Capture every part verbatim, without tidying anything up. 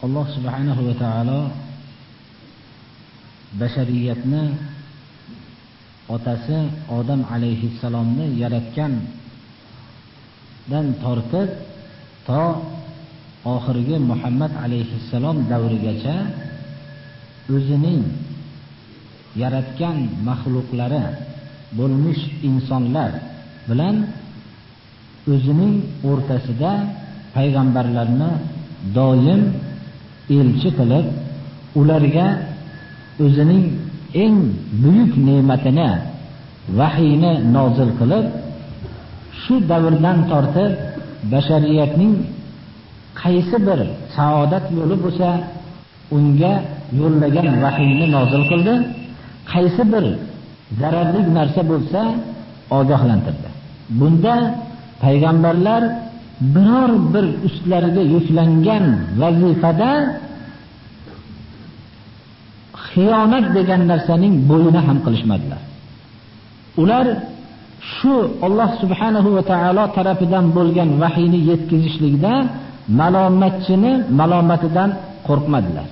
Alloh subhanahu va taolo bashariyatni otasi Odam alayhissalomni yaratgandan tortib to oxirgi Muhammad alayhissalom davrigacha o'zining yaratgan maxluqlari bo'lmish insonlar bilan o'zining o'rtasida payg'ambarlarni doim elchi qilib, ularga o'zining eng buyuk ne'matini, vahiyni nozil qilib, shu davrdan tortib bashariyatning qaysi bir saodat yo'li bo'lsa unga yo'llagan vahiyni nozil qildi, qaysi bir zararli narsa bo'lsa ogohlantirdi. Bunda payg'ambarlar biror bir ustlariga yuklangan vazifada xiyonat degan narsaning bo'yini ham qilishmadilar. Ular shu Alloh subhanahu va taolo tarafidan bo'lgan vahiyni yetkazishlikda malomatchini malomatidan qo'rqmadilar.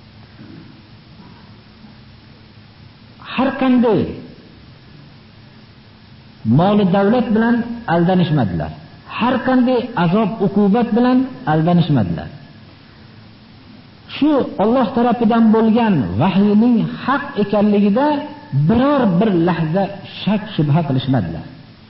Har qanday mol davlat bilan aldanishmadilar. Har qanday azob uqubat bilan aldanishmadilar. Shu Alloh tarafidan bo'lgan vahiyning haq ekanligida biror bir lahza shak shubha qilishmadilar.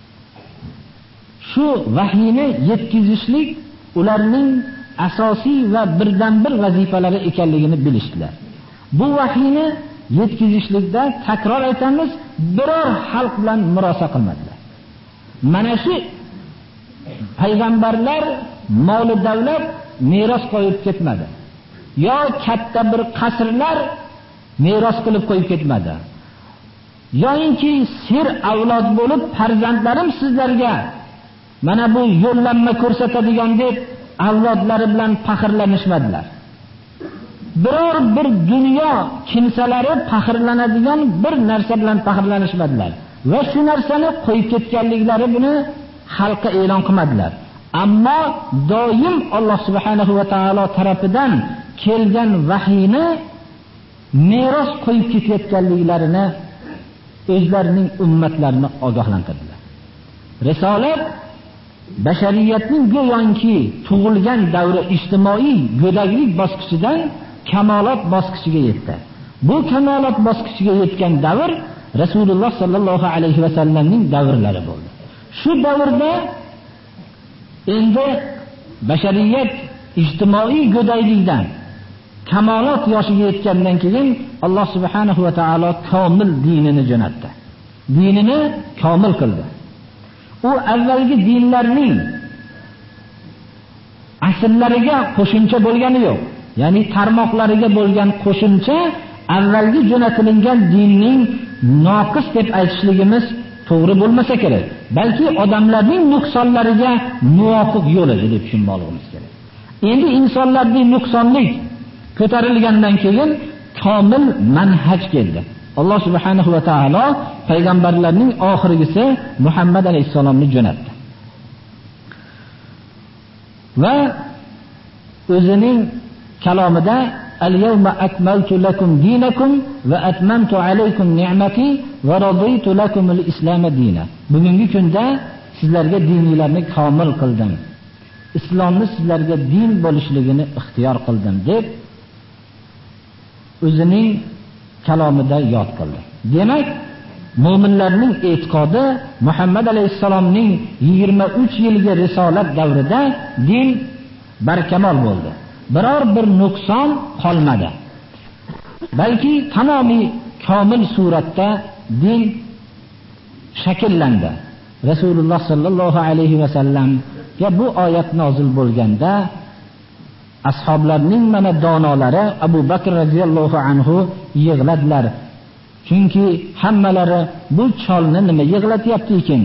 Shu vahiyni yetkazishlik ularning asosiy va birdan bir vazifalari ekanligini bilishdilar. Bu vahiyni yetkazishlikda takror aytamiz, biror xalq bilan murosa qilmadilar. Mana shu payg'ambarlar mol davlat meros qo'yib ketmadi. Yo katta bir qasrlar meros qilib qo'yib ketmadi. Yo'inki ser avlod bo'lib farzandlarim sizlarga mana bu yo'llanma ko'rsatadigan deb avlodlari bilan faxrlanishmadilar. Biror bir dunyo kimsalari faxrlanadigan bir narsa bilan faxrlanishmadilar va shu narsani qo'yib ketganliklari buni xalqqa e'lon qilmadilar. Ammo doim Alloh subhanahu va taolo tarafidan kelgan vahiyni meros qo'yib ketayotganliklarini o'zlarining ummatlarini ogohlantirdilar. Risolat bashariyatning go'yoki tug'ilgan davri ijtimoiy go'daklik bosqichidan kamolot bosqichiga yetdi. Bu kamolot bosqichiga yetgan davr Rasululloh sallallohu alayhi va sallamning davrlari bo'ldi. Shu davrda endi bashariyat ijtimoiy go'daylikdan kamolot yoshiga yetgandan keyin Alloh subhanahu va taolo komil dinini jo'natdi. Dinini komil qildi. U avvalgi dinlarning asllariga qo'shimcha bo'lgani yo'q. Ya'ni tarmoqlariga bo'lgan qo'shimcha avvalgi jo'natilgan dinning noqis deb aytishligimiz to'g'ri bo'lmasa kerak. Balki odamlarning nuqsonlariga muvofiq yo'l edi deb tushunmoqimiz kerak. Endi insonlarning nuqsonlik ko'tarilgandan keyin komil manhaj keldi. Alloh subhanahu va taolo payg'ambarlarning oxirgisi Muhammad alayhisalomni jo'natdi. Va o'zining kalomida al-yawma akmaltu lakum dinakum va atmamtu alaykum ni'mati va raditu lakum al-islam dinan. Bugungi kunda sizlarga dininglarni komil qildim. Islomni sizlarga din bo'lishligini ixtiyor qildim deb o'zining kalomida yod qildi. Demak, mu'minlarning e'tiqodi Muhammad alayhisalomning yigirma uch yilgi risolat davrida din barkamol bo'ldi. Biror bir nuqson qolmadi. Balki tamomiy komil suratda din shakllandi. Rasululloh sallallohu alayhi va sallamga bu oyat nozil bo'lganda ashoblarning mana donolari Abu Bakr radhiyallohu anhu yig'ladilar. Chunki hammalari bu cholni nima yig'latyapti ekan?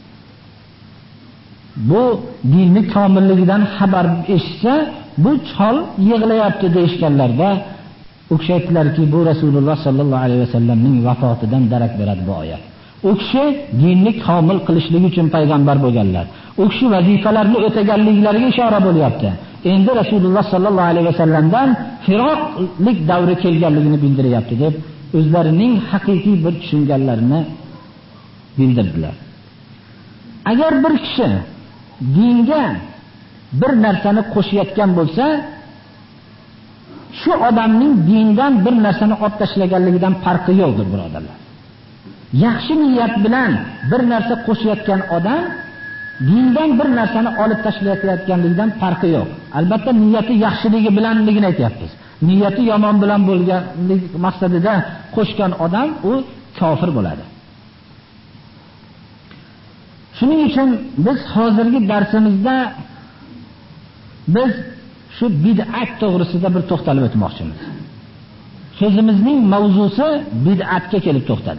Bu dinni komilligidan xabar eshitsa, bu chol yig'layapti deyishganlarda u kishi aytdilarki, bu Rasululloh sallallohu alayhi vasallamning vafotidan darak beradi bu oyat. U kishi dinni komil qilishlik uchun payg'ambar bo'lganlar. U kishi vazifalarni o'taganliklariga ishora bo'lyapti. endi Rasululloh sallallohu alayhi vasallamdan firoqlik davri kelganligini bildiryapti deb o'zlarining haqiqiy bir tushunganlarini bildirdilar. Agar bir kishi dinga bir narsani qo'shayotgan bo'lsa, shu odamning dindan bir narsani olib tashlaganligidan farqi yo'qdir, birodarlar. Yaxshi niyat bilan bir narsa qo'shayotgan odam dindan bir narsani olib tashlayotganligidan farqi yo'q. Albatta niyati yaxshiligi bilanligini aytyapmiz. Niyati yomon bilan bo'lganlik maqsadida qo'shgan odam u kofir bo'ladi. Shuning uchun biz hozirgi darsimizda biz shu bid'at to'g'risida bir to'xtalib o'tmoqchimiz. So'zimizning mavzusi bid'atga kelib to'xtadi.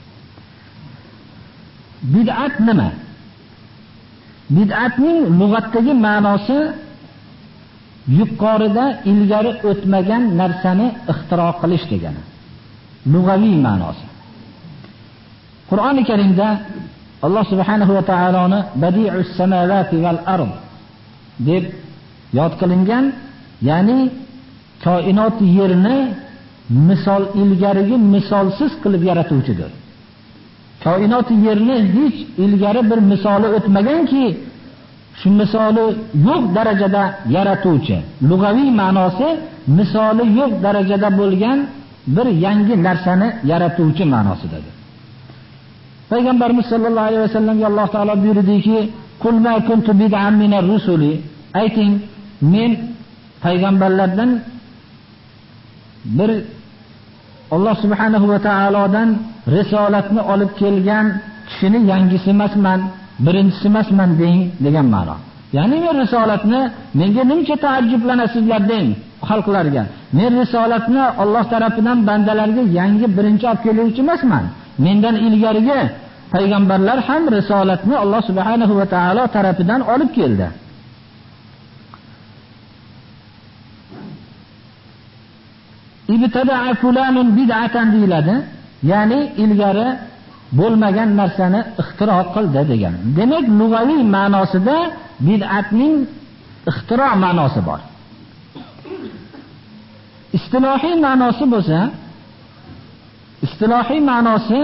Bid'at nima? Bid'atning lug'atdagi ma'nosi yuqorida ilgari o'tmagan narsani ixtiro qilish degani. Lug'aviy ma'nosi. Qur'oni Karimda Alloh subhanahu va taoloni badi'us samawati val ard deb yod qilingan, ya'ni koinot yerni misol ilgarigi misolsiz qilib yaratuvchidir. Koinot yerni hech ilgari bir misoli o'tmaganki, shu misoli yo'q darajada yaratuvchi. Lug'aviy ma'nosi misoli yo'q darajada bo'lgan bir yangi narsani yaratuvchi ma'nosidadir. Payg'ambarimiz sollallohu alayhi vasallamga Alloh taolo buyurdiki, "Qul ma kuntu bid'an minar rusuli", ayting, men payg'ambarlardan bir Alloh subhanahu va taolodan risolatni olib kelgan kishini yangisi emasman, birinchisi emasman deng degan ma'no. Ya'ni men risolatni menga nimcha taajjublanasizlar deng xalqlarga. Men risolatni Alloh tarafidan bandalarga yangi birinchi olib keluvchi emasman. Mendan ilgarigi payg'ambarlar ham risolatni Alloh subhanahu va taolo tarafidan olib keldi. Ibtada'a fulanun bid'atan deyiladi. Ya'ni ilgari bo'lmagan narsani ixtiro qildi degan. Demak, lug'aviy ma'nosida bid'atning ixtiro ma'nosi bor. Istilohiy ma'nosi bo'lsa, istilohiy ma'nosi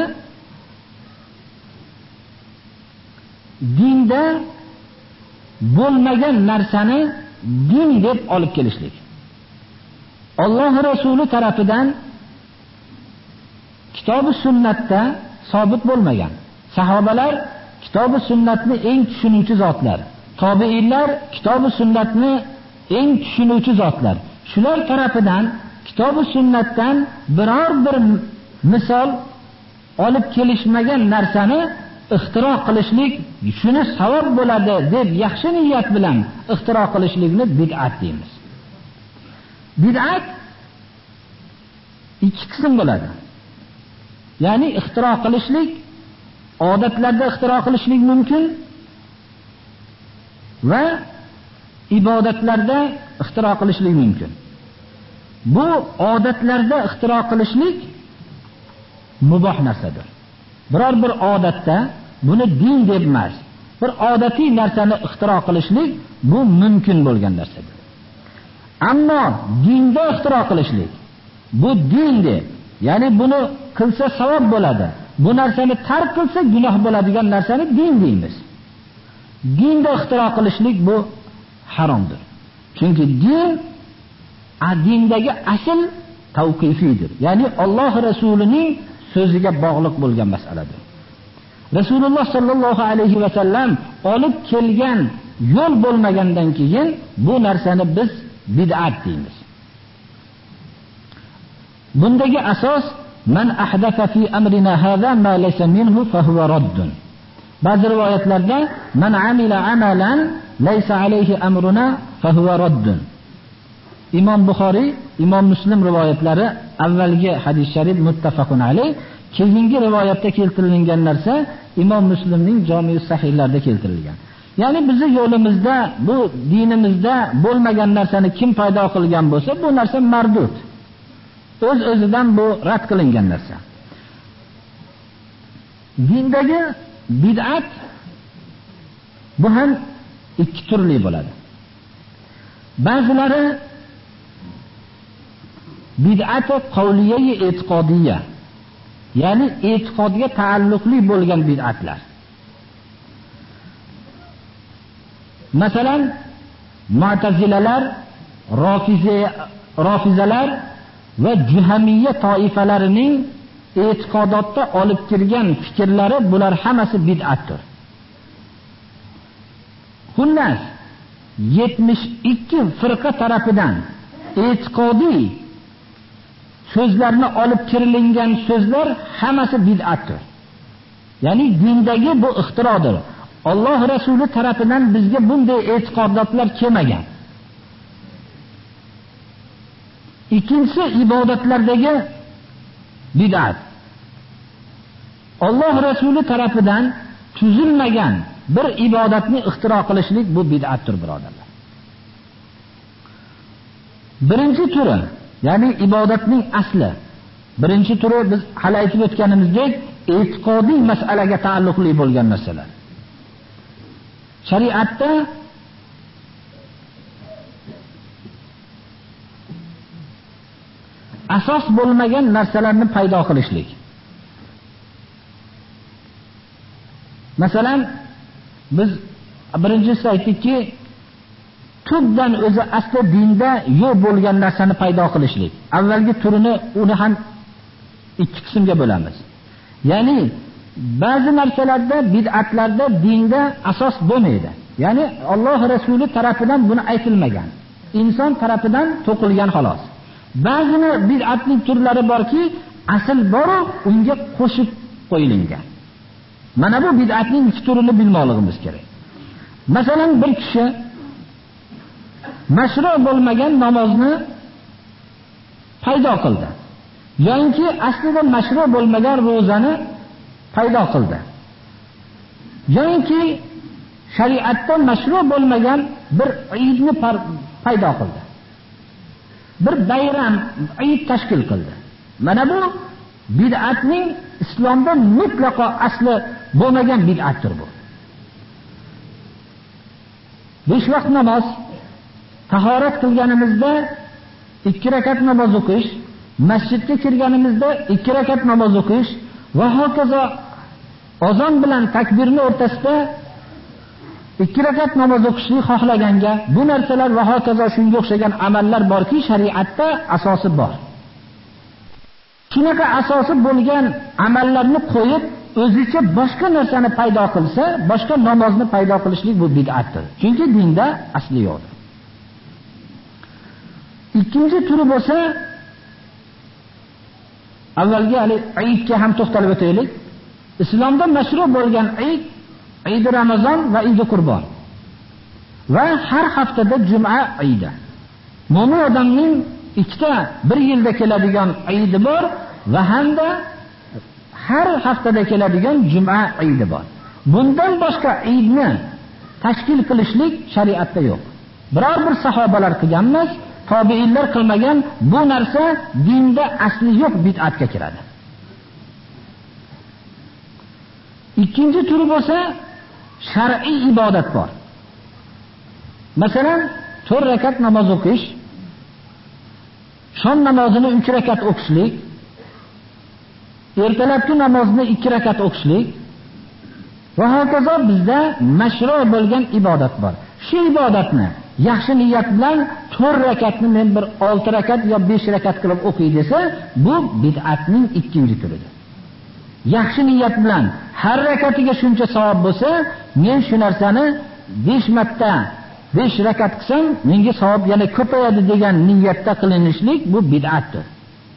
dinda bo'lmagan narsani din deb olib kelishlik. Alloh Rasuli tarafidan kitob-u sunnatda sabit bo'lmagan. Sahobalar kitob-u sunnatni eng tushunuvchi zotlar. Tobiinlar kitob-u sunnatni eng tushunuvchi zotlar. Shular tarafidan kitob-u sunnatdan biror bir misol olib kelishmagan narsani ixtiro qilishlik, shuni savob bo'ladi deb yaxshi niyat bilan ixtiro qilishlikni bid'at deymiz. Bid'at ikki qism bo'ladi. Ya'ni ixtiro qilishlik, odatlarda ixtiro qilishlik mumkin va ibodatlarda ixtiro qilishlik mumkin. Bu odatlarda ixtiro qilishlik muboh narsadir. Biror bir odatda buni din deb emas, bir odatiy narsani ixtiro qilishlik bu mumkin bo'lgan narsadir. Ammo dinda ixtiro qilishlik bu din deb, ya'ni buni qilsa savob bo'ladi, bu narsani tark qilsa gunoh bo'ladigan narsani din deymiz. Dinda ixtiro qilishlik bu haromdir. Chunki din dindagi asl tavqifiydir. Ya'ni Alloh Rasulining so'ziga bog'liq bo'lgan masaladir. Rasululloh sallallohu alayhi va sallam olib kelgan yo'l bo'lmagandan keyin bu narsani biz bid'at deymiz. Bundagi asos man ahdatha fi amrina hadha ma laysa minhu fa huwa raddun. Ba'zi rivoyatlarda man amila amalan laysa alayhi amruna fa huwa raddun. Imom Buxoriy, Imom Muslim rivoyatlari avvalgi hadis sharif muttafaqun alayh, keyingi rivoyatda keltirilgan narsa Imom Muslimning Jami' sahihlarida keltirilgan. Ya'ni bizning yo'limizda, bu dinimizda bo'lmagan narsani kim paydo qilgan bo'lsa, bu narsa mardud. O'z-o'zidan bu rad qilingan narsa. Dindagi bid'at bu ham ikki turli bo'ladi. Ba'zilari bid'at qavliyya e'tiqodiyya, ya'ni e'tiqodga taalluqli bo'lgan bid'atlar. Masalan, Mu'tazilalar, Rofiza, Rofizalar va Juhamiyya toifalarining e'tiqodotda olib kirgan fikrlari, bular hammasi bid'atdir. Xullas, yetmish ikki firqa tarafidan e'tiqodiy so'zlarni olib kirilingan so'zlar hammasi bid'atdir. Ya'ni dindagi bu ixtirodir. Alloh Rasuli tarafidan bizga bunday e'tiqodotlar kelmagan. Ikkinchisi ibodatlardagi bid'at. Alloh Rasuli tarafidan tuzilmagan bir ibodatni ixtiro qilishlik bu bid'atdir, birodarlar. Birinchi turi, ya'ni ibodatning asli. Birinchi turi biz hali aytib o'tganimizdek, e'tiqodiy masalaga taalluqli bo'lgan narsalar. Shariatda asos bo'lmagan narsalarni paydo qilishlik. Masalan, biz birinchisi aytdikki, tubdan o'zi asli dinda yo'q bo'lgan narsani paydo qilishlik. Avvalgi turini uni ham ikki qismga bo'lamiz. Ya'ni ba'zi narsalarda, bid'atlarda dinda asos bo'lmaydi. Ya'ni Alloh Rasuli tarafidan buni aytilmagan. Inson tarafidan to'qilgan xolos. Ba'zi bid'atning turlari borki, asl bor, unga qo'shib qo'yilgan. Mana bu bid'atning ikki turini bilmoqligimiz kerak. Masalan, bir kishi mashru' bo'lmagan namozni paydo qildi. Yoki aslida mashru' bo'lmagan ro'zani paydo qildi. Yoki shariatda mashru' bo'lmagan bir Eidni paydo qildi. Bir bayram, Eid tashkil qildi. Mana bu bid'atning islomda mutlaqo asli bo'lmagan bid'atdir bu. Besh vaqt namoz, tahorat qilganimizda ikki rakat namoz o'qish, masjidga kirganimizda ikki rakat namoz o'qish va hokazo azon bilan takbirni o'rtasida ikki rakat namoz o'qishni xohlaganga bu narsalar va hokazo shunga o'xshagan amallar borki, shariatda asosi bor. Shunaqa asosi bo'lgan amallarni qo'yib, o'zicha boshqa narsani paydo qilsa, boshqa namozni paydo qilishlik bu bid'atdir. Chunki dinda asli yo'q. Ikkinchi turi bo'lsa, avvalgi hali Eidga ham to'xtalib o'taylik. Islomda mashru' bo'lgan Eid, Eid Ramazon va Eid Qurbon. Va har haftada juma Eidi. Mo'min odamning ikkita bir yilda keladigan Eidi bor va hamda har haftada keladigan juma Eidi bor. Bundan boshqa Eidni tashkil qilishlik shariatda yo'q. Biror bir sahobalar qilgan emas, tobiinlar qilmagan. Bu narsa dinda asli yo'q, bid'atga kiradi. Ikkinchi turi bo'lsa, shar'iy ibodat bor. Masalan, to'rt rakat namoz o'qish, shom namozini uch rakat o'qishlik, ertalabki namozni ikki rakat o'qishlik va hokazo bizda mashru' bo'lgan ibodat bor. Shu ibodatni yaxshi niyat bilan to'rt rakatni men bir olti rakat yo besh rakat qilib o'qiy desa, bu bid'atning ikkinchi turidir. Yaxshi niyat bilan har rakatiga shuncha savob bo'lsa, men shu narsani besh marta besh rakat qilsam, menga savob yana ko'payadi degan niyatda qilinishlik bu bid'atdir.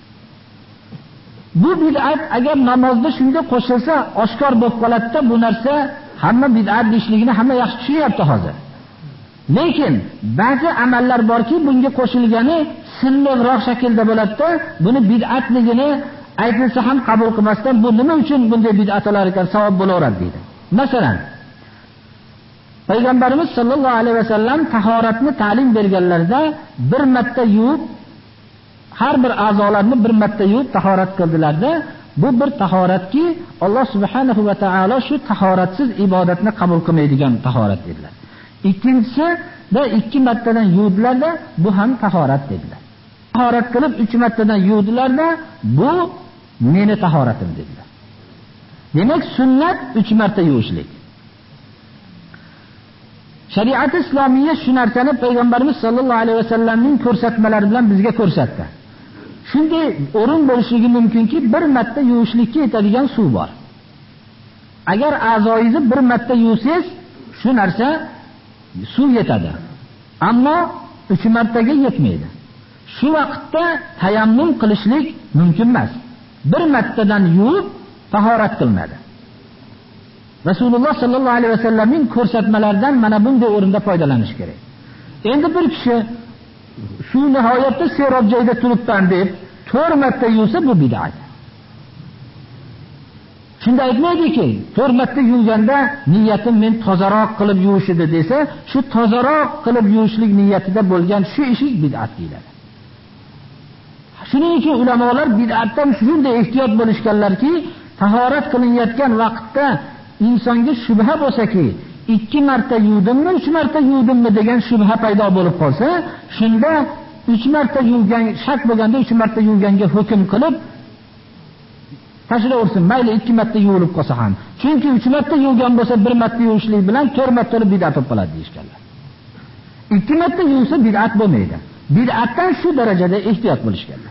Bu bid'at agar namozda shunga qo'shilsa, oshkor bo'lib qoladi-da, bu narsa hamma bid'at deyishligini hamma yaxshi tushunyapti hozir. Lekin ba'zi amallar borki, bunga qo'shilgani silliqroq shaklda bo'ladi-da, buni bid'atligini aytilsa ham qabul qilmasdan, bu nima uchun bunday bid'atlar ekan, savob bo'laveradi deydi. Masalan, Payg'ambarimiz sollallohu alayhi vasallam tahoratni ta'lim berganlarida bir marta yuvib, har bir a'zolarni bir marta yuvib tahorat qildilarda, bu bir tahoratki Alloh subhanahu va taolo shu tahoratsiz ibodatni qabul qilmaydigan tahorat dedilar. Ikkinchisi, da ikki martadan yuvdilarda, bu ham tahorat dedilar. Tahorat qilib uch martadan yuvdilarda, bu meni tahoratim dedilar. Demak, sunnat uch marta yuvishlik. Shariat islomiyya shu narsani payg'ambarimiz sollallohu alayhi vasallamning ko'rsatmalari bilan bizga ko'rsatdi. Shunday o'rin bo'lishligi mumkinki, bir marta yuvishlikka yetadigan suv bor. Agar a'zoingizni bir marta yuvsangiz, shu narsa suv yetadi. Ammo uch martaga yetmaydi. Shu vaqtda tayammum qilishlik mumkin emas. Bir martadan yuvib tahorat qilinadi. Rasululloh sallallohu alayhi vasallamning ko'rsatmalaridan mana bunday o'rinda foydalanish kerak. Endi bir kishi shu nihoyatda serob joyda turibman deb to'rt marta yuvsa, bu bid'at. Shunda aytmaydiki, to'rt marta yuvganda niyatim men tozaroq qilib yuvish edi desa, shu tozaroq qilib yuvishlik niyatida bo'lgan shu ish bid'at deyiladi. Shuning uchun ulamolar bid'atdan shunday ehtiyot bo'lishganlarki, tahorat qilinayotgan vaqtda insonga shubha bo'lsa-ki, ikki marta yuvdimmi, uch marta yuvdimmi degan shubha paydo bo'lib qolsa, shunda uch marta yuvgan, shak bo'lganda uch marta yuvganga hukm qilib tashlaversin, mayli ikki marta yuvilib qolsa ham. Chunki uch marta yuvgan bo'lsa, bir marta yuvishlik bilan to'rt marta bid'at bo'lib qoladi deyishganlar. ikki marta yuvsa bid'at bo'lmaydi. Bid'atdan shu darajada ehtiyot bo'lishganlar.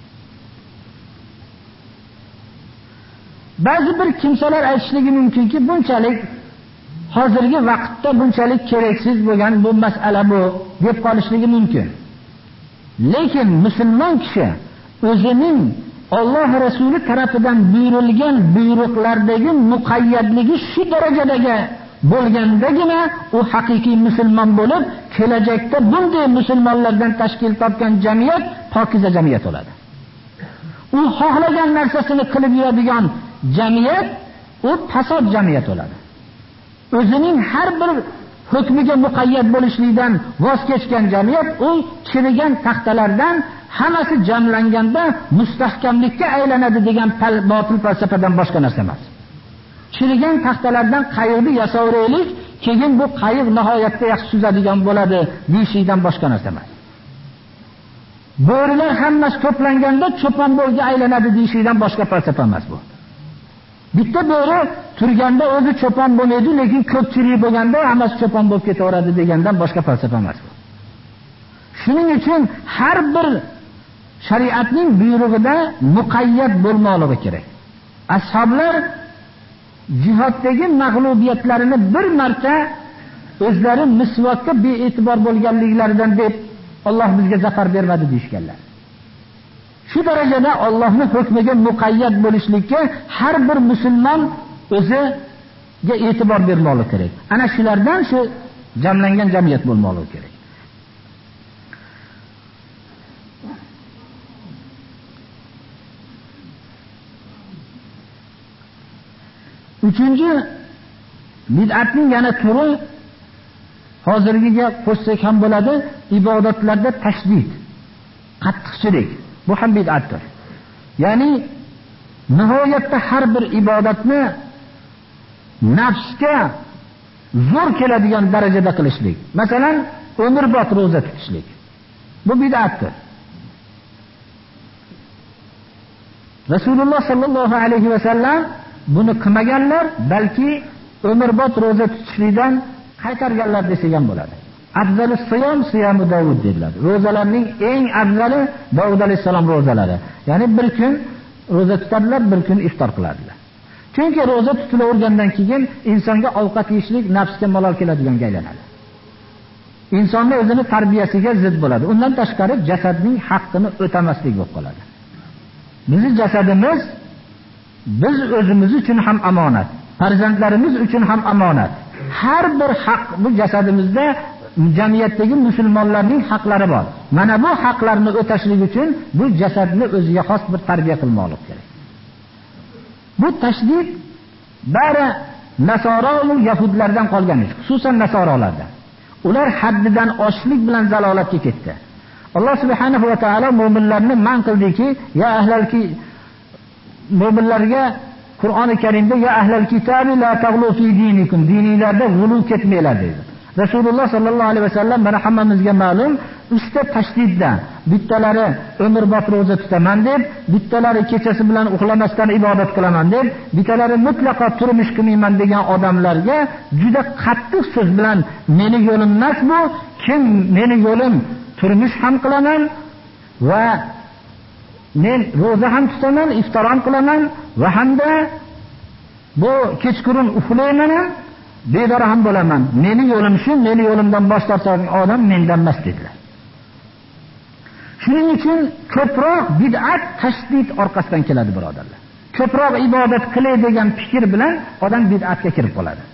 Ba'zi bir kimsalar aytishligi mumkinki, bunchalik hozirgi vaqtda bunchalik keraksiz bo'lgan bu masala bu deb qolishligi mumkin. Lekin musulmon kishi o'zining Alloh Rasuli tarafidan buyurilgan buyruqlardagi muqayyadligi shu darajadagi bo'lgandagina u haqiqiy musulmon bo'lib, kelajakda bunday musulmonlardan tashkil topgan jamiyat pokiza jamiyat bo'ladi. U xohlagan narsasini qilib yuradigan jamiyat u fasod jamiyat bo'ladi. O'zining har bir hukmiga muqayyad bo'lishlikdan voz kechgan jamiyat u chirigan taxtalardan hammasi jamlanganda mustahkamlikka aylanadi degan botil falsafadan boshqa narsa emas. Chirigan taxtalardan qayiqni yasaveraylik, keyin bu qayiq nihoyatda yaxshi suzadigan bo'ladi deyishdan boshqa narsa emas. Bo'rilar hammasi to'planganda cho'pon bo'riga aylanadi deyishdan boshqa falsafa emas bu. Bitta bo'ri turganda o'zi cho'pon bo'lmaydi, lekin ko'pchilik bo'lganda hammasi cho'pon bo'lib ketaveradi degandan boshqa falsafa emas bu. Shuning uchun har bir shariatning buyrug'ida muqayyad bo'lmoqligi kerak. Ashoblar jihoddagi mag'lubiyatlarini bir marta o'zlari misvokka bee'tibor bo'lganliklaridan deb Alloh bizga zafar bermadi deyshganlar. Shu darajada Allohning hukmiga muqayyad bo'lishlikka har bir musulmon o'ziga e'tibor bermoqligi kerak. Ana shulardan shu jamlangan jamiyat bo'lmoqligi kerak. Uchinchi bid'atning yana turi hozirgiga qo'shsak ham bo'ladi, ibodatlarda tashdid, qattiqchilik. Bu ham bid'atdir. Ya'ni nihoyatda har bir ibodatni nafsga zo'r keladigan darajada qilishlik. Masalan, umrbod roza tutishlik. Bu bid'atdir. Rasululloh sallallohu alayhi va sallam buni qilmaganlar, balki umrbod roza tutishlikdan qaytarganlar desak bo'ladi. Afzalus siyam siyamu Davud dedilar. Rozalarning eng afzali Davud alayhisalom rozalari. Ya'ni bir kun roza tutadilar, bir kun iftor qiladilar. Chunki roza tutilavergandan keyin insonga ovqat yeyishlik nafsga malol keladiganga aylanadi. Insonning o'zini tarbiyasiga zid bo'ladi. Undan tashqari jasadning haqqini o'tamaslik bo'lib qoladi. Bizning jasadimiz biz o'zimiz uchun ham amonat, farzandlarimiz uchun ham amonat. Har bir haq bu jasadimizda jamiyatdagi musulmonlarning haqlari bor. Mana bu haqlarni o'tashlik uchun bu jasadni o'ziga xos bir tarbiya qilmoqlik kerak. Bu tashdid bari nasoro va yahudlardan qolgan ish, xususan nasorolardan. Ular haddidan oshlik bilan zalolatga ketdi. Alloh subhanahu va taolo mu'minlarni man qildiki, ya ahlalki mu'minlarga Qur'oni Karimda ya ahlal kitobi la taghlu fi dinikum, diningizda g'ulu ketmanglar dedi. Rasululloh sallallohu alayhi vasallam mana hammamizga ma'lum, uchta tashdidda, bittalari umrbod roza tutaman deb, bittalari kechasi bilan uxlamasdan ibodat qilaman deb, bittalari mutlaqo turmush qilmayman degan odamlarga juda qattiq so'z bilan meni yo'lim emas bu, kim meni yo'lim turmush ham qilaman va men roza ham tutaman, iftor ham qilaman va hamda bu kechqurun uxlayman ham, bedor ham bo'laman. Meni yo'lim shu, meni yo'limdan bosh tortgan odam mendan emas dedilar. Shuning uchun ko'proq bid'at tashdid orqasidan keladi birodarlar. Ko'proq ibodat qilay degan fikr bilan odam bid'atga kirib qoladi.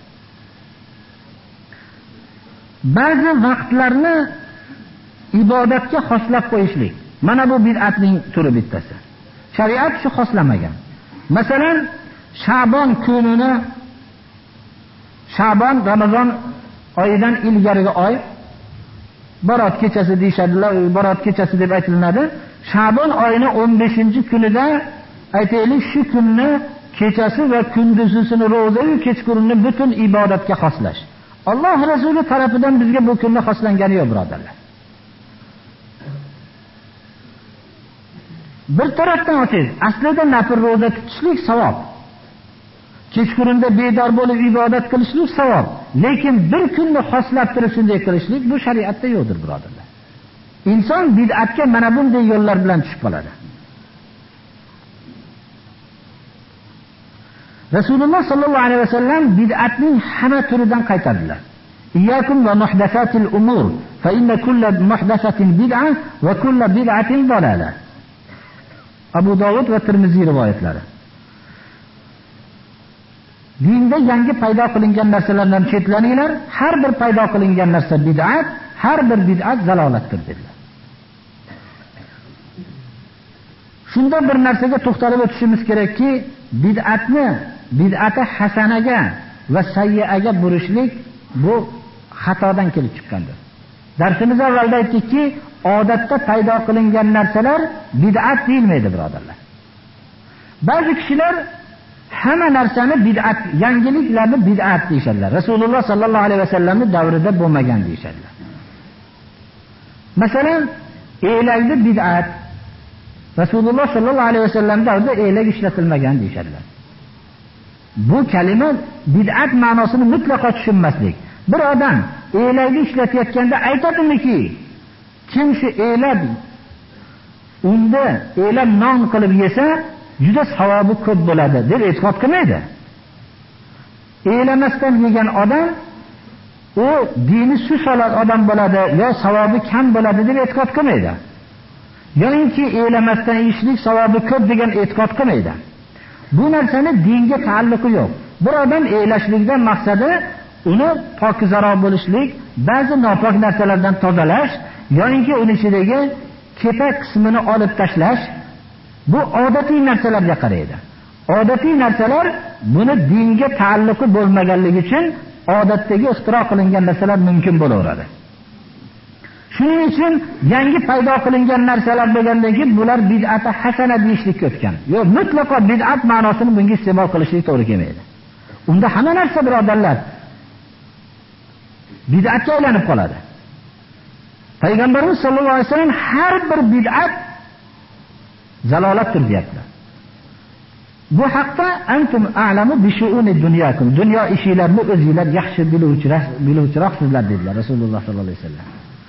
Ba'zi vaqtlarni ibodatga xoslab qo'yishlik, mana bu bid'atning turi bittasi. Shariat shu xoslamagan. Masalan, Sha'bon kunini, Sha'bon Ramazon oyidan ilgarigi oy, Barot kechasi deyshadilar, Barot kechasi deb aytilinadi. Sha'bon oyini o'n beshinchi kunida aytaylik, shu kunni kechasi va kunduzisini roza va kechqurunni butun ibodatga xoslash. Alloh Rasuli tarafidan bizga bu kunni xoslangani yo'q birodarlar. Bir tarafdan aytsangiz, aslida nafl roza tutishlik savob. Kechqurunda bedor bo'lib ibodat qilishlik savob. Lekin bir kunni xoslab turib shunday qilishlik bu shariatda yo'qdir birodarlar. Inson bid'atga mana bunday yo'llar bilan tushib qoladi. Rasululloh sallallohu alayhi vasallam bid'atning hamma turidan qaytardilar. Iyyakum va muhdathatil umur, fa inna kulla muhdathatin bid'a va kulla bid'atin dalalah. Abu Dovud va Tirmiziy rivoyatlari. Dinda yangi paydo qilingan narsalardan chetlaninglar. Har bir paydo qilingan narsa bid'at, har bir bid'at zalolatdir dedilar. Shunda bir narsaga to'xtalib o'tishimiz kerakki, bid'atni bid'ati hasanaga va sayyiaga burishlik bu xatodan kelib chiqqandir. Darsimiz avvalda aytdikki, odatda paydo qilingan narsalar bid'at deyilmaydi birodarlar. Ba'zi kishilar hamma narsani bid'at, yangiliklarni bid'at deyshadilar. Rasululloh sallallohu alayhi vasallamning davrida bo'lmagan deyshadilar. Masalan, elakni bid'at, Rasululloh sallallohu alayhi vasallam davrida elak ishlatilmagan deyshadilar. Bu kalima bid'at ma'nosini mutlaqo tushunmaslik. Bir odam elakni ishlatayotganda aytadimiki, kim shu elak unda elak non qilib yesa, juda savobi ko'p bo'ladi deb e'tiqod qilmaydi. Elamasdan yegan odam u dini susalat odam bo'ladi yo savobi kam bo'ladi deb e'tiqod qilmaydi. Yo'inki elamasdan yeyishlik savobi ko'p degan e'tiqod qilmaydi. Bu narsani dinga taalluqi yo'q. Bir odam elashlikdan maqsadi uni pokizaroq bo'lishlik, ba'zi nopok narsalardan tozalash, yo'inki uning ichidagi kepak qismini olib tashlash. Bu odatiy narsalarga qaraydi. Odatiy narsalar buni dinga taalluqi bo'lmaganligi uchun odatdagi ixtiro qilingan narsalar mumkin bo'laveradi. Shuning uchun yangi paydo qilingan narsalar bo'lgandan keyin bular bid'ati hasana deyishlikka o'tgan. Yo'q, mutlaqo bid'at ma'nosini bunga iste'mol qilishlik to'g'ri kelmaydi. Unda hamma narsa birodarlar bid'atga aylanib qoladi. Payg'ambarimiz sollallohu alayhi vasallam har bir bid'at zalolatdir deyaptilar. Bu haqda antum a'lamu bi shu'uni dunyokum. Dunyo ishlarini o'zingizlar yaxshi biluvchiroq biluvchiroqsizlar dedilar Rasululloh sollallohu alayhi vasallam.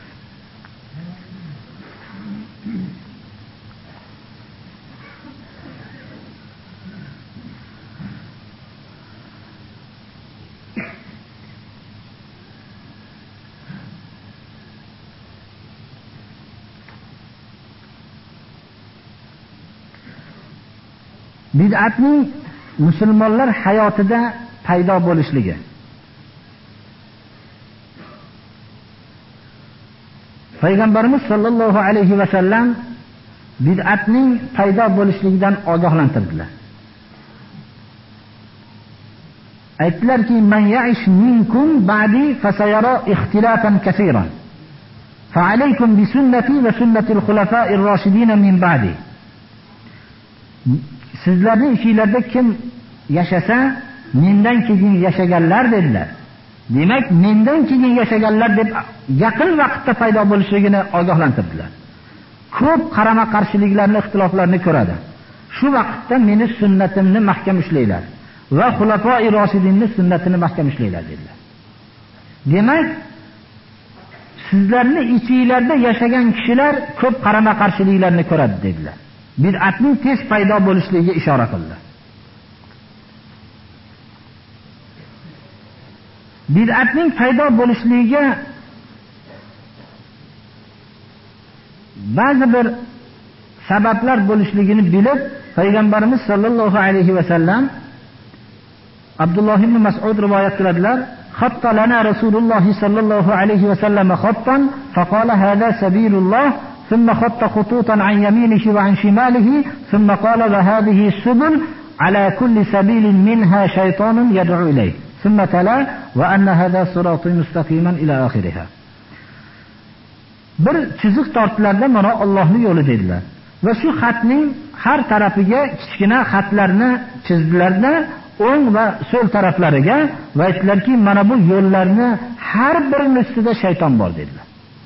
Bid'atning musulmonlar hayotida paydo bo'lishligi. Payg'ambarimiz sollallohu alayhi vasallam bid'atning paydo bo'lishligidan ogohlantirdilar. Aytdilarki, "Man ya'ish minkum ba'di fasayara ikhtilafan kaseeran. Fa'alaykum bi sunnati va sunnatil khulafa'ir rashidin min ba'di." Sizlarning ishingizda kim yashasa, mendan keyin yashaganlar dedilar. Demak, mendan keyin yashaganlar deb yaqin vaqtda paydo bo'lishligini ogohlantirdilar. Ko'p qarama-qarshiliklarni, ixtiloflarni ko'radi. Shu vaqtda meni sunnatimni mahkam ushlanglar va xulafoi roshidinning sunnatini mahkam ushlanglar dedilar. Demak, sizlarning ichingizda yashagan kishilar ko'p qarama-qarshiliklarni ko'radi dedilar. Bid'atning tez paydo bo'lishligiga ishora qildi. Bid'atning paydo bo'lishligiga ba'zi bir sabablar bo'lishligini bilib, payg'ambarimiz sollallohu alayhi va sallam Abdulloh ibn Mas'ud rivoyat qiladilar. Xatta lana Rasululloh sallallohu alayhi va sallam xattan faqala hada sabilulloh thumma khatta khututan an yaminihi va an shimalihi thumma qala va hadhihi subul ala kulli sabilin minha shaytanun yad'u ilayhi thumma tala va anna hada siratul mustaqiman ila akhiriha. Bir chiziq tortlarda mana Allohning yo'li dedilar. Va shu xatning har tarafiga kichkina xatlarni chizdilarda, o'ng va so'l taraflariga va aytdilarki, mana bu yo'llarni har birining ustida shayton bor dedilar.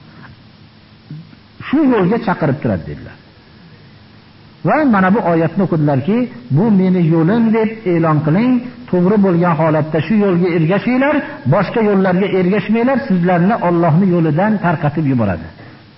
Shu yo'lga chaqirib turadi dedilar. Va mana bu oyatni o'qidilarki, bu meni yo'lim deb e'lon qiling, to'g'ri bo'lgan holatda shu yo'lga ergashinglar, boshqa yo'llarga ergashmanglar, sizlarni Allohning yo'lidan tarqatib yuboradi.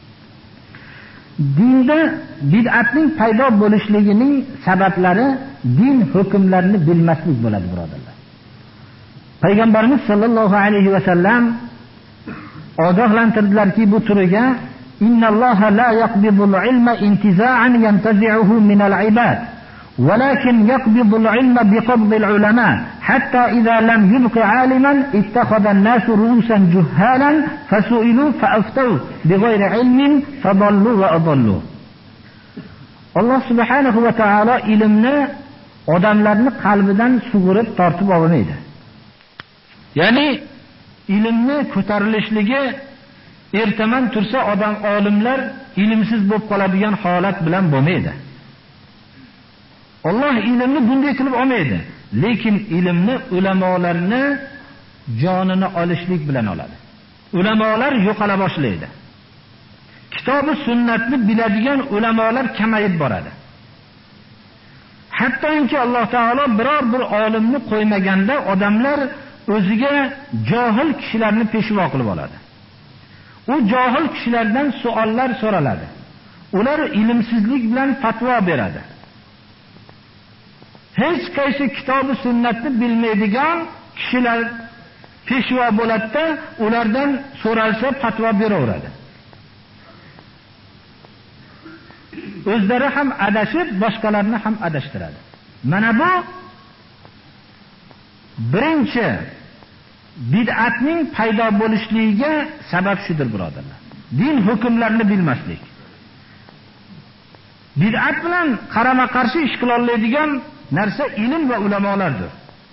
Dinda bid'atning paydo bo'lishligining sabablari din hukmlarini bilmaslik bo'ladi, birodarlar. Payg'ambarimiz sollallohu alayhi va sallam ogohlantirdilarki, bu turiga innalloha la yaqbidul ilma intiza'an yantazi'uhu minal ibad ولكن يقبض العلم بقبض العلماء حتى إذا لم يبق عالما اتخذ الناس رؤوسا جهالا فسئلوا فأفتوا بغير علم فضلوا وأضلوا. Allah subhanahu va taolo ilmni odamlarning qalbidan sug'urib tortib olmaydi. Ya'ni ilmni ko'tarilishligi ertaman tursa odam olimlar ilmsiz bo'lib qoladigan holat bilan bo'lmaydi. Allah ilmni bunday qilib olmaydi, lekin ilmni ulamolarni jonini olishlik bilan oladi. Ulamolar yo'qola boshlaydi. Kitobi sunnatni biladigan ulamolar kamayib boradi. Hattoki Alloh taolo biror bir olimni qo'ymaganda odamlar o'ziga johil kishilarni peshvo qilib oladi. U johil kishilardan savollar so'raladi. Ular ilmsizlik bilan fatvo beradi. Hech qaysi kitobi sunnatni bilmaydigan kishilar peshvo bo'ladi-da, ulardan so'ralsa fatvo beraveradi. O'zlari ham adashib, boshqalarni ham adashtiradi. Mana bu birinchi bid'atning paydo bo'lishligiga sabab shudir, birodarlar. Din hukmlarini bilmaslik. Bid'at bilan qarama-qarshi ish qila oladigan narsa ilm va ulamolardir.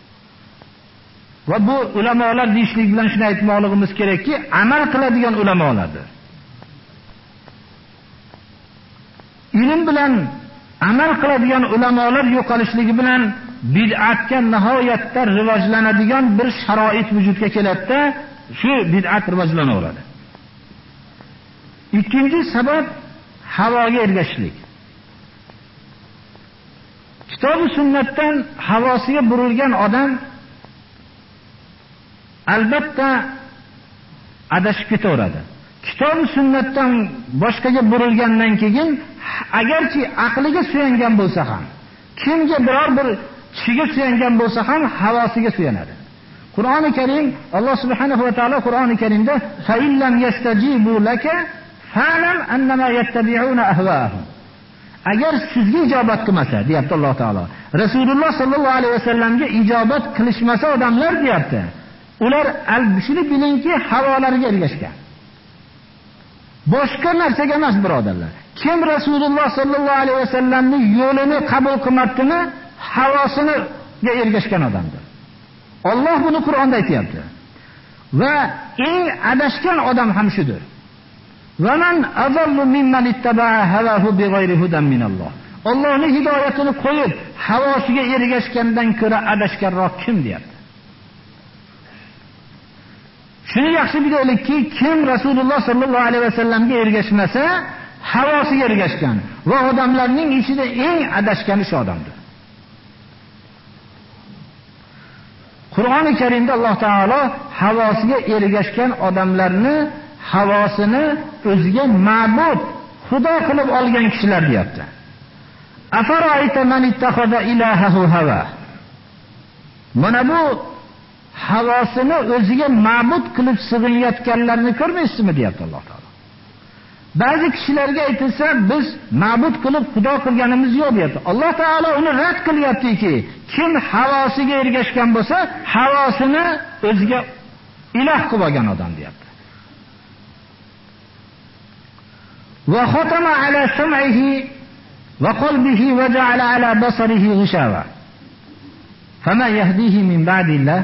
Va bu ulamolar deyishlik bilan shuni aytmoqligimiz kerakki, amal qiladigan ulamolardir. Ilm bilan amal qiladigan ulamolar yo'qolishligi bilan bid'atga nihoyatda rivojlanadigan bir sharoit vujudga keladi-da, shu bid'at rivojlanaveradi. Ikkinchi sabab havoga ergashishlik. Kitob-u sunnatdan havosiga burilgan odam albatta adashib ketaveradi. Kitob-u sunnatdan boshqaga burilgandan keyin agarchi aqliga suyangan bo'lsa ham, kimga biror bir kishiga suyangan bo'lsa ham havosiga suyanadi. Qur'oni Karim, Alloh subhanahu va taolo Qur'oni Karimda fa illam yastajibu laka fa'lam annama yattabi'una ahwa'ahum. Agar sizga ijobat qilmasa, deyapti Alloh taolo. Rasululloh sallallohu alayhi vasallamga ijobat qilishmasa odamlar deyapti. Ular shuni bilingki, havolariga ergashgan. Boshqa narsaga emas, birodarlar. Kim Rasululloh sallallohu alayhi vasallamning yo'lini qabul qilmadimi, havosiniga ergashgan odamdir. Alloh buni Qur'onda aytayapti. Va eng adashgan odam ham shudir. Va man azallu mimman ittaba'a hawahu bighayri hudan minalloh. Allohning hidoyatini qo'yib, havosiga ergashgandan ko'ra adashganroq kim deyapti. Shuni yaxshi bilaylikki, kim Rasululloh sollallohu alayhi vasallamga ergashmasa, havosiga ergashgan va odamlarning ichida eng adashgani shu odamdir. Qur'oni Karimda Alloh taolo havosiga ergashgan odamlarni havosini o'ziga ma'bud, xudo qilib olgan kishilar deyapti. Afara'ayta man ittakhadha ilahahu hawa. Mana bu havosini o'ziga ma'bud qilib sig'inayotganlarni ko'rmaysizmi deyapti Alloh taolo. Ba'zi kishilarga aytilsa, biz ma'bud qilib xudo qilganimiz yo'q deyapti. Alloh taolo uni rad qilyaptiki, kim havosiga ergashgan bo'lsa, havosini o'ziga iloh qilib olgan odam deyapti. Va xotama ala sam'ihi va qalbihi va ja'ala ala basarihi ghishawa. Fama yahdihi min ba'dillah.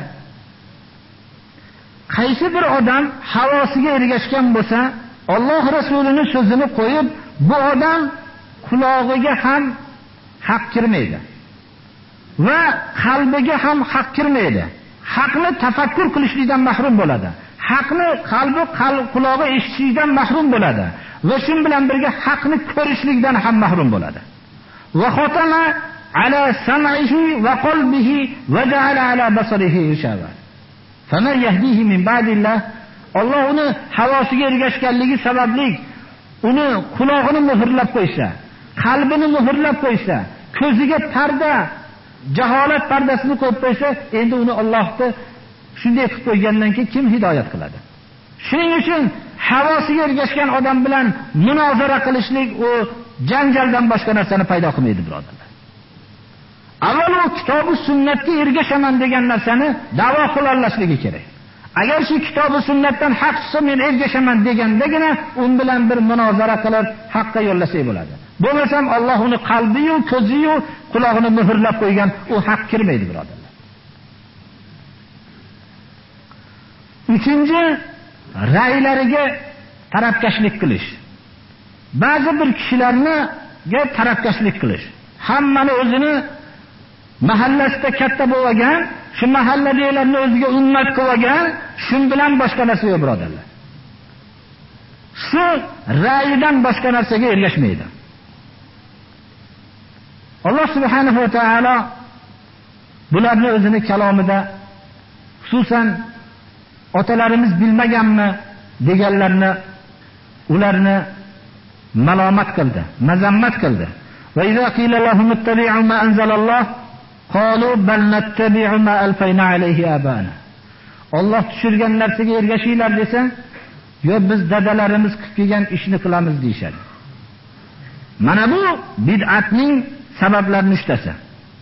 Qaysi bir odam havosiga ergashgan bo'lsa, Alloh Rasulining so'zini qo'yib, bu odam qulog'iga ham haq kirmaydi va qalbiga ham haq kirmaydi. Haqni tafakkur qilishlikdan mahrum bo'ladi. Haqni qalbi, qulog'i eshitishdan mahrum bo'ladi va shu bilan birga haqni ko'rishlikdan ham mahrum bo'ladi. Va xotama ala sam'ihi va qalbihi va ja'ala ala basarihi ghishawa. Fama yahdihi min ba'dillah. Alloh uni havosiga ergashganligi sababli uni qulog'ini muhrlab qo'ysa, qalbini muhrlab qo'ysa, ko'ziga parda, jaholat pardasini qo'yib qo'ysa, endi uni Allohni shunday qilib qo'ygandan keyin kim hidoyat qiladi? Shuning uchun havosiga ergashgan odam bilan munozara qilishlik u janjaldan boshqa narsani paydo qilmaydi, birodarlar. Avvalo kitob-u sunnatga ergashaman degan narsani da'vo qila olashligi kerak. Agar shu kitob va sunnatdan haq chiqsa, men ergashaman degandagina un bilan bir munozara qilib haqqa yo'llasak bo'ladi. Bo'lmasam Alloh uni qalbi-yu, ko'zi-yu, qulog'ini muhrlab qo'ygan, u haq kirmaydi, birodarlar. Uchinchi, ra'ylariga tarafkashlik qilish. Ba'zi bir kishilarga tarafkashlik qilish. Hammani o'zini mahallasida katta bo'lgan, shu mahalladagilarni o'ziga ummat qilgan, shun bilan boshqa narsa yo'q, birodarlar. Shu ra'yidan boshqa narsaga ergashmaydi. Alloh subhanahu va taolo bularni o'zini kalomida, xususan otalarimiz bilmaganmi deganlarni, ularni malomat qildi, mazammat qildi. Va idza qila lahum ittabi'u ma anzalalloh qalu bal nattabi'u ma alfayna alayhi abana. Alloh tushirgan narsaga ergashinglar desa, yo biz dadalarimiz qilib kelgan ishni qilamiz deyshadi. Mana bu bid'atning sabablarining uchtasi.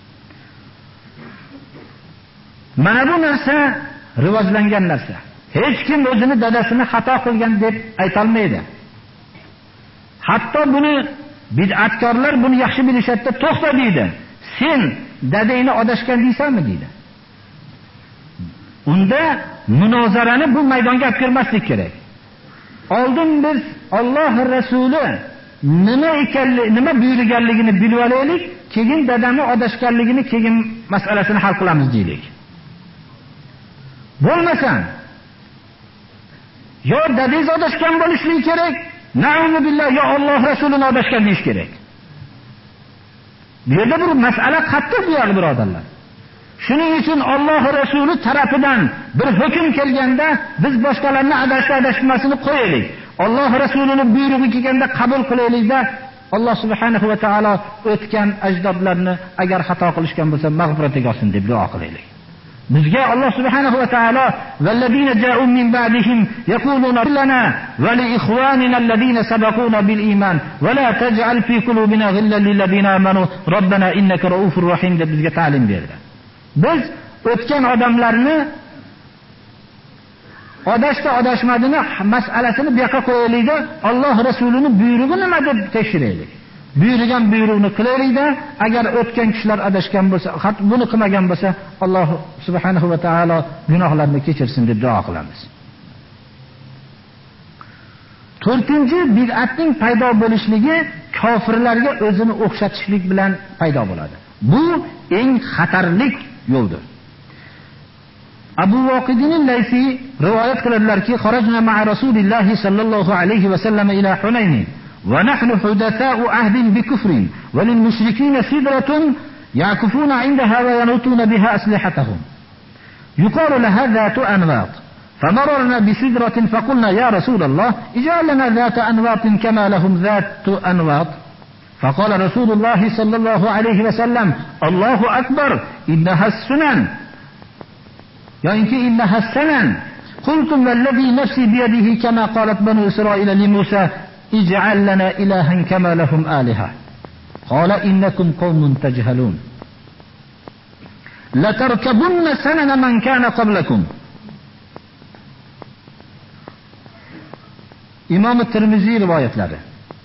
Mana bu narsa rivojlangan narsa. Hech kim o'zini dadasini xato qilgan deb ayta olmaydi. Hatto buni bid'atkorlar buni yaxshi bilishadi, to'xta deydi. Sen dadangni adashgan deysanmi deydi. Unda munozarani bu maydonga olib kirmaslik kerak. Oldin biz Alloh Rasuli nima ekanligini, nima buyurganligini bilib olaylik, keyin dadamni adashganligini, keyin masalasini hal qilamiz deylik. Bo'lmasan, yo dadangiz adashgan bo'lishligi kerak, na'udzu billah, yo Alloh Rasulini adashgan deyish kerak. Bu yerda bir masala qattiq bo'lar, birodarlar. Shuning uchun Alloh Rasuli tarafidan bir hukm kelganda biz boshqalarni adashib adashmasini qo'yaylik. Alloh Rasulining buyrug'i kelganda qabul qilaylikda, Alloh subhanahu va taolo o'tgan ajdodlarni agar xato qilishgan bo'lsa mag'firatiga olsin deb duo qilaylik. Bizga Alloh subhanahu va taolo vallazina ja'u min ba'dihim yaquluna lana va li ikhwanina allazina sabaquna bil iman va la taj'al fi qulubina ghillan lil ladina amanu robbana innaka raufur rahim deb bizga ta'lim berdi. Biz o'tgan odamlarni adashdi adashmadini masalasini bu yoqqa qo'yaylikda, Alloh Rasulining buyrug'i nima deb tekshiraylik. Buyurgan buyruqni qilaylikda, agar o'tgan kishilar adashgan bo'lsa, buni qilmagan bo'lsa, Alloh subhanahu va taolo gunohlarini kechirsin deb duo qilamiz. to'rtinchi, bid'atning paydo bo'lishligi kofirlarga o'zini o'xshatishlik bilan paydo bo'ladi. Bu eng xatarli yo'ldir. Abu Waqidin al-Laysi rivoyat qiladilarki, "Kharajna ma'a Rasulillah sallallohu alayhi va sallam ila Hunayn wa nahnu hudatha'u ahdin bi kufrin wa lil mushrikeena sidratun ya'kufuna 'indaha wa yanutuna biha aslihatahum. Yuqalu laha dhatu anwat. فمررنا بسدرة فقلنا يا رسول الله اجعل لنا ذات أنواط كما لهم ذات أنواط. فقال رسول الله صلى الله عليه وسلم الله أكبر إنها السنن يعني إنها السنن. قلتم والذي نفسي بيده كما قالت بنو إسرائيل لموسى اجعل لنا إلها كما لهم آلهة. قال إنكم قوم تجهلون لتركبن سنن من كان قبلكم." İmam Tirmizi rivoyatlari.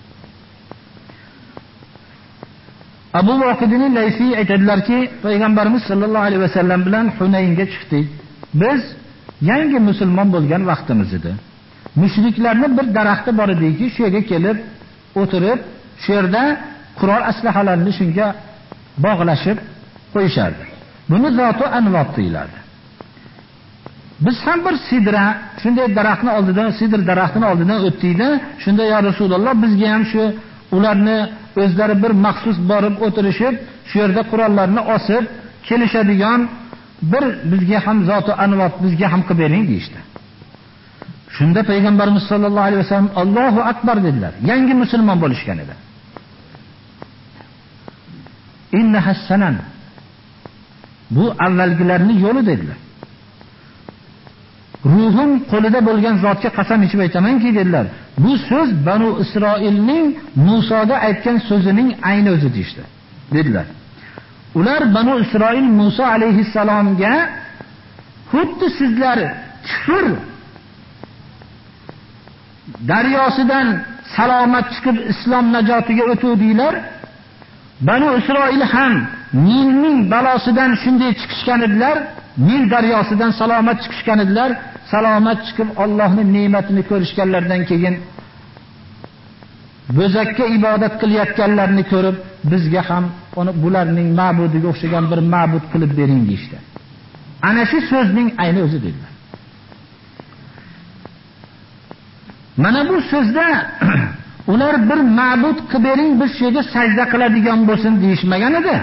Abu Vaqidin Laysi aytadilarki, payg'ambarimiz sollallohu alayhi vasallam bilan Hunaynga chiqdik. Biz yangi musulmon bo'lgan vaqtimiz edi. Mushriklarning bir daraxti bor ediki, shu yerga kelib o'tirib, shu yerda qurol aslahalarini shunga bog'lashib qo'yishardi. Buni zotu anvot deyiladi. Biz ham bir sidra, shunday daraxtni oldidan, sidr daraxtining oldidan o'tdikda, shunda ya Rasululloh bizga ham shu ularni o'zlari bir maxsus borib o'tirishib, shu yerda qurollarni osib kelishadigan bir bizga ham zotu anvot bizga ham qilib bering deydi. Shunda payg'ambarimiz sollallohu alayhi vasallam Allohu akbar dedilar. Yangi musulmon bo'lishgan edi. Innaha sanan. Bu avvalgilarning yo'li dedilar. Ruhim qo'lida bo'lgan zotga qasam ichib aytamanki dedilar. Bu so'z Banu Isroilning Musoga aytgan so'zining ayni o'zi deydi dedilar. Ular Banu Isroil Muso alayhissalomga xuddi sizlar kufr daryosidan salomat chiqib islom najotiga o'tuvdinglar. Banu Isroil ham Nilning balosidan shunday chiqishgan edilar. Nil daryosidan salomat chiqishgan edilar. Salomat chiqib Allohning ne'matini ko'rishganlardan keyin bo'zakka ibodat qilayotganlarni ko'rib, bizga ham uni bularning ma'budiga o'xshagan bir ma'bud qilib bering deydi. Ana shu so'zning ayni o'zi dedilar. Mana bu so'zda ular bir ma'bud qilib bering, biz shu yerga sajda qiladigan bo'lsin deyishmagan edi.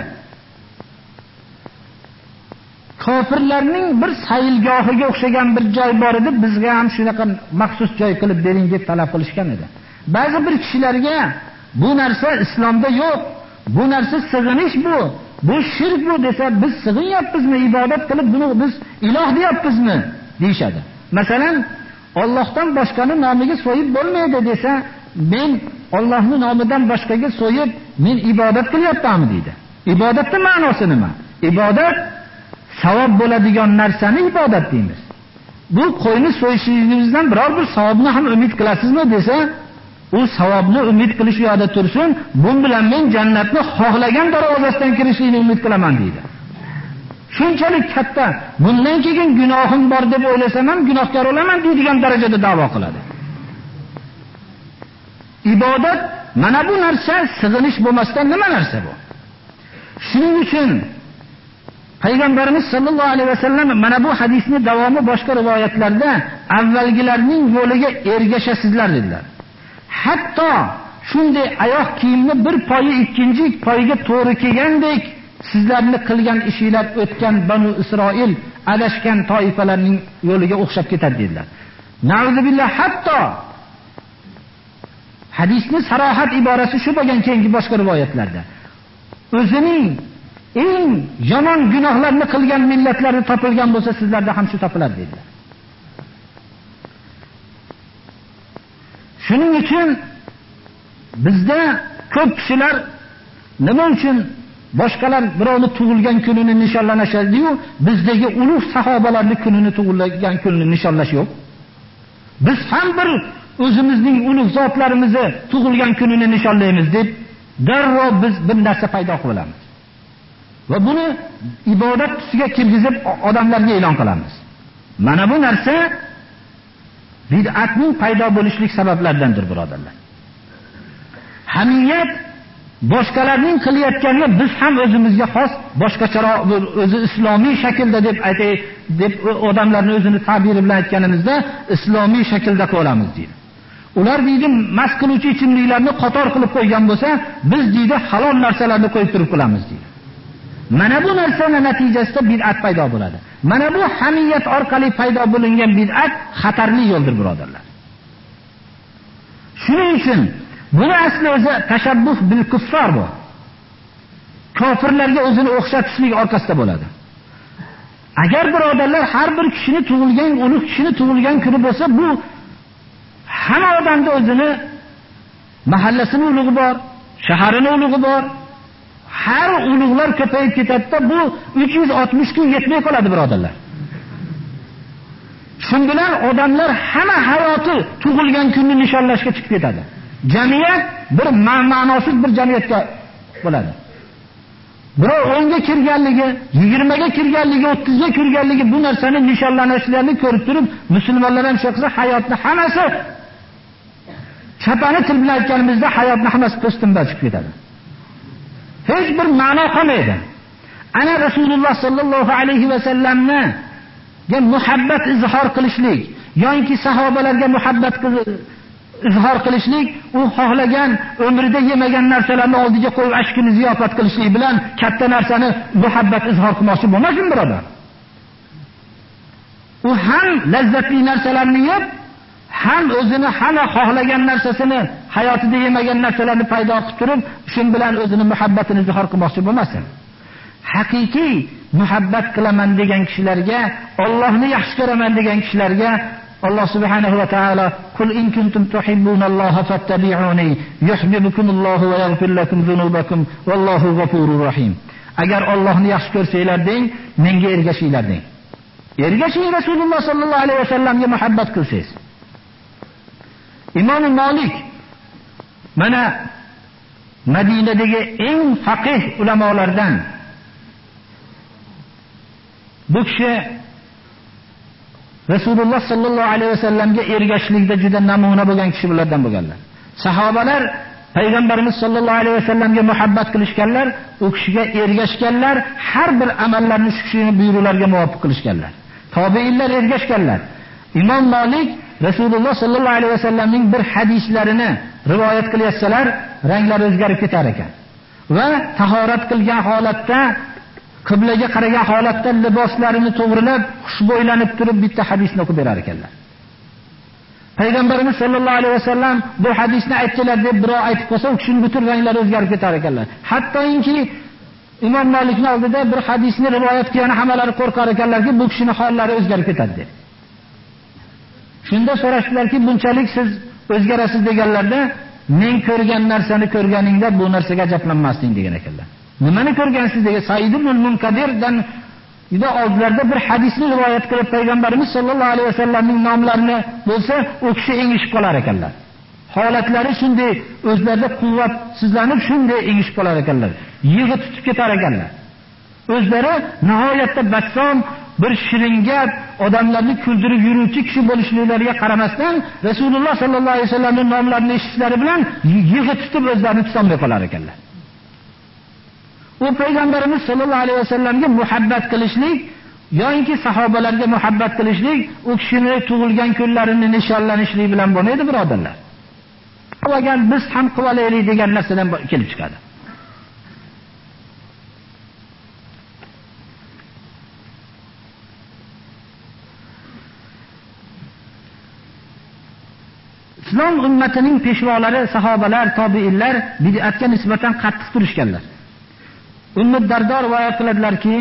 Kofirlarning bir sayilgohiga o'xshagan bir joy bor edi, bizga ham shunaqa maxsus joy qilib bering deb talab qilishgan edi. Ba'zi bir kishilarga bu narsa islomda yo'q, bu narsa sig'inish bu, bu shirk bu desa, biz sig'inyapmizmi, ibodat qilib buni biz iloh deyapmizmi deyshadi. Masalan, Allohdan boshqani nomiga so'yib bo'lmaydi desa, men Allohning nomidan boshqaga so'yib, men ibodat qilyapmanmi deydi. Ibodatning ma'nosi nima? Ibodat savob bo'ladigan narsani ibodat deymiz. Bu qo'yni so'yishingizdan biror bir savobni ham umid qilasizmi desa, u savobni umid qilish yo'lida tursin, bu bilan men jannatni xohlagan darvozasidan kirishini umid qilaman deydi. Shunchalik katta, bundan keyin gunohim bor deb o'ylasam ham gunohkor bo'laman deydigan darajada da'vo qiladi. Ibodat mana bu narsa sig'inish bo'lmasdan nima narsa bu? Shuning uchun Payg'ambarimiz sollallohu alayhi vasallam mana bu hadisni davomi boshqa rivoyatlarda avvalgilarning yo'liga ergashasizlar dedilar. Hatto shunday oyoq kiyimni bir poyi ikkinchi poyiga to'g'ri kelgandek sizlarni qilgan ishinglar o'tgan Banu Isroil adashgan toifalarning yo'liga o'xshab ketadi dedilar. Nauzubillah, hatto hadisning sarohat iborasi shu bo'lgan keyingi boshqa rivoyatlarda. O'zining eng yomon gunohlarni qilgan millatlarni topilgan bo'lsa, sizlarda ham shu topiladi dedilar. Shuning uchun bizda ko'p kishilar nima uchun boshqalar birovni tug'ilgan kunini nishonlanishadi-yu, bizdagi ulug' sahobalarning kunini tug'ilgan kunini nishonlash yo'q. Biz ham bir o'zimizning ulug' zotlarimizni tug'ilgan kunini nishonlaymiz deb darrov biz bir narsa paydo qilamiz. Va buni ibodat tusiga kirgizib odamlarga e'lon qilamiz. Mana bu narsa bid'atning paydo bo'lishlik sabablaridandir, birodarlar. Hamiyat boshqalarning qilayotganini biz ham o'zimizga xos boshqacharoq o'zi islomiy shaklda deb aytay deb odamlarning o'zini ta'biri bilan aytganimizda islomiy shaklda qilamiz deydi. Ular deydi mast qiluvchi ichimliklarni qator qilib qo'ygan bo'lsa, biz deydi halol narsalarni qo'yib turib qilamiz deydi. Mana bu narsaning natijasida bid'at paydo bo'ladi. Mana bu hamiyat orqali paydo bo'lingan bid'at xatarli yo'ldir, birodarlar. Shuning uchun buni asli o'zi tashabbuh bil kuffar bu. Kofirlarga o'zini o'xshatishlik orqasida bo'ladi. Agar birodarlar har bir kishini tug'ilgan, ulug' kishini tug'ilgan kuni bo'lsa, bu hamma odamda o'zini mahallasining ulug'i bor, shaharining ulug'i bor. Har ulug'lar ko'payib ketadi, bu uch yuz oltmish kun yetmay qoladi, birodarlar. Shun bilan odamlar hamma hayoti tug'ilgan kunni nishonlashga chiqib ketadi. Jamiyat bir ma'nosiz bir jamiyatga bo'ladi. Birov o'nga kirganligi, yigirmaga kirganligi, o'ttizga kirganligi bu narsani nishonlanishlarini ko'rib turib, musulmonlar ham shaqsa hayotni hammasi chapani til bilan aytganimizda hayotni hammasi po'stindan chiqib ketadi. Hech bir ma'no qolmaydi. Ana Rasululloh sallallohu alayhi va sallamni ga muhabbat izhor qilishlik yoki sahobalarga muhabbat izhor qilishlik, u xohlagan umrida yemagan narsalarni oldiga qo'yib ashkini ziyofat qilishlik bilan katta narsani muhabbat izhor qilmoqchi bo'lmasin, birodar. U ham lazzatli narsalarni yeb, ham o'zini hamma xohlagan narsasini, hayotida yemagan narsalarni paydo qilib turib, shun bilan o'zini muhabbatini izhor qilmoqchi bo'lmasin. Haqiqiy muhabbat qilaman degan kishilarga, Allohni yaxshi ko'raman degan kishilarga Alloh subhanahu va taolo "Qul in kuntum tuhibbunalloha fattabi'uni yuhibbukumullohu va yaghfir lakum zunubakum vallohu g'afurur rahim." Agar Allohni yaxshi ko'rsanglar deng, menga ergashinglar deng. Ergashing, Rasululloh sallallohu alayhi vasallamga muhabbat qilsangiz. Imom Malik mana Madinadagi eng faqih ulamolardan. Bu kishi Rasululloh sallallohu alayhi vasallamga ergashishlikda juda namuna bo'lgan kishilardan bo'lganlar. Sahobalar payg'ambarimiz sallallohu alayhi vasallamga muhabbat qilishganlar, u kishiga ergashganlar, har bir amallarni shu kishining buyruqlariga muvofiq qilishganlar. Tobiinlar ergashganlar. Imom Malik Rasululloh sallallohu alayhi vasallamning bir hadislarini rivoyat qilyapsalar, ranglari o'zgarib ketar ekan. Va tahorat qilgan holatda, qiblaga qaragan holatda liboslarini to'g'rilab, xushbo'ylanib turib bitta hadisni o'qib berar ekanlar. Payg'ambarimiz sallallohu alayhi vasallam bu hadisni aytdilar deb birov aytib qo'ysa, u kishining butun ranglari o'zgarib ketar ekanlar. Hattoki Imom Malikning oldida bir hadisni rivoyat qilgan hammalari qo'rqar ekanlarki, bu kishining hollari o'zgarib ketadi deb. Shunda so'rashdilarki, bunchalik siz o'zgarasiz deganlarda, men ko'rgan narsani ko'rganingda bu narsaga ajablanmasding degan ekanlar. Nimani ko'rgansiz degan Said ibn al-Munkadirdan juda oldlarda bir hadisni rivoyat qilib payg'ambarimiz sollallohu alayhi vasallamning nomlarini bo'lsa, u kishi engishib qolar ekanlar. Holatlari shunday, o'zlarida quvvatsizlanib shunday engishib qolar ekanlar. Yig'i tutib ketar ekanlar. O'zlari nihoyatda bassom, bir shirin gap, odamlarni kuldirib yuruvchi kishi bo'lishliklariga qaramasdan, Rasululloh sallallohu alayhi vasallamning nomlarini eshitishlari bilan yig'i tutib o'zlarini tutolmay qolar ekanlar. U payg'ambarimiz sollallohu alayhi vasallamga muhabbat qilishlik yoki sahobalarga muhabbat qilishlik u kishining tug'ilgan kunlarini nishonlanishlik bilan bo'lmaydi, birodarlar. Agar biz ham qilaylik degan narsadan kelib chiqadi. Islom ummatining peshvolari, sahobalar, tobiinlar bid'atga nisbatan qattiq turishganlar. Ummu Dardo rivoyat qiladilarki,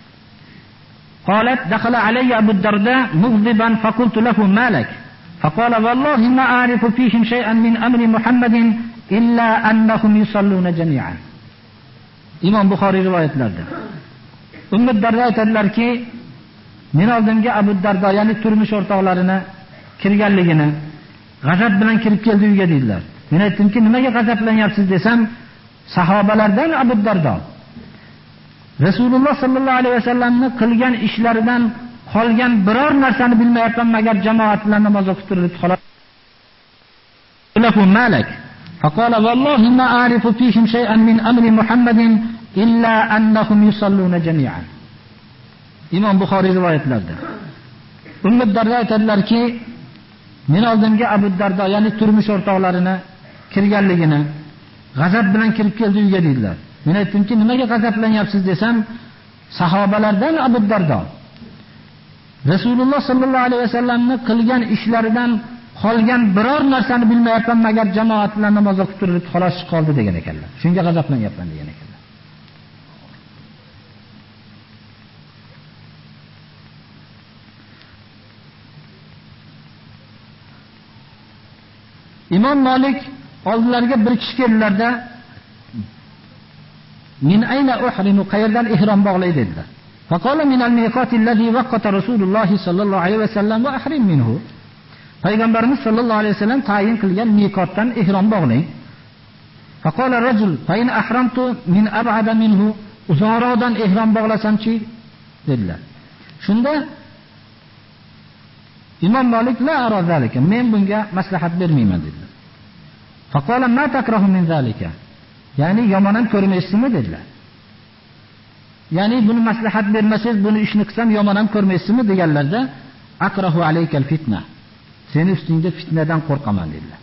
qalat dakhala alayya Abu Darda mughdiban faqultu lahu malak faqala wallahi ma a'rifu fihim shay'an min amri Muhammadin illa annahum yusalluna jami'an. Imom Buxoriy rivoyatlarida. Ummu Dardo aytadilarki, men oldimga Abu Dardo, ya'ni turmush o'rtoqlarini kirganligini, g'azab bilan kirib keldi uyga dedilar. Men aytdimki, nimaga g'azablanyapsiz desam, sahobalardan Abu Dardo Rasululloh sallallohu alayhi vasallamni qilgan ishlaridan qolgan biror narsani bilmayapman, magar jamoat bilan namoz o'qib turib xolos. Malak فقال والله ما أعرف فيهم شيئا من أمر محمد إلا أنهم يصلون جميعا. İmam Buxoriy rivoyatlarida Ummu Dardo aytadilarki, men oldimga Abu Dardo, ya'ni turmush o'rtoqlarini kirganligini, g'azab bilan kirib keldi uyga dedilar. Men aytdimki, nimaga g'azablanyapsiz desam, sahobalardan Abu Dardo Rasululloh sallallohu alayhi vasallamning qilgan ishlaridan qolgan biror narsani bilmayapman, magar jamoat bilan namoz o'qib turib xolos qoldi degan ekanlar. Shunga g'azablanyapman degan ekanlar. İmam Malik oldilariga bir kishi keldilarda, min ayna uhrimu, qayerdan ihrom bog'lay dedilar. Faqala min al-miqat alladhi waqata Rasululloh sallallohu alayhi vasallam va ahrim minhu. Payg'ambarimiz sallallohu alayhi vasallam tayin qilgan miqotdan ihrom bog'lang. Faqala rajul fa in ahramtu min ab'ada minhu, uzoqroqdan ihrom bog'lasamchi dedilar. Shunda İmam Malik la ara zalika, men bunga maslahat bermayman dedilar. Faqala ma takrahu min zalika, ya'ni yomon ham ko'rmaysizmi dedilar. Ya'ni buni maslahat bermasangiz, buni ishni qilsam yomon ham ko'rmaysizmi deganlarda, akrahu alaykal fitna, seni ustingda fitnadan qo'rqaman dedilar.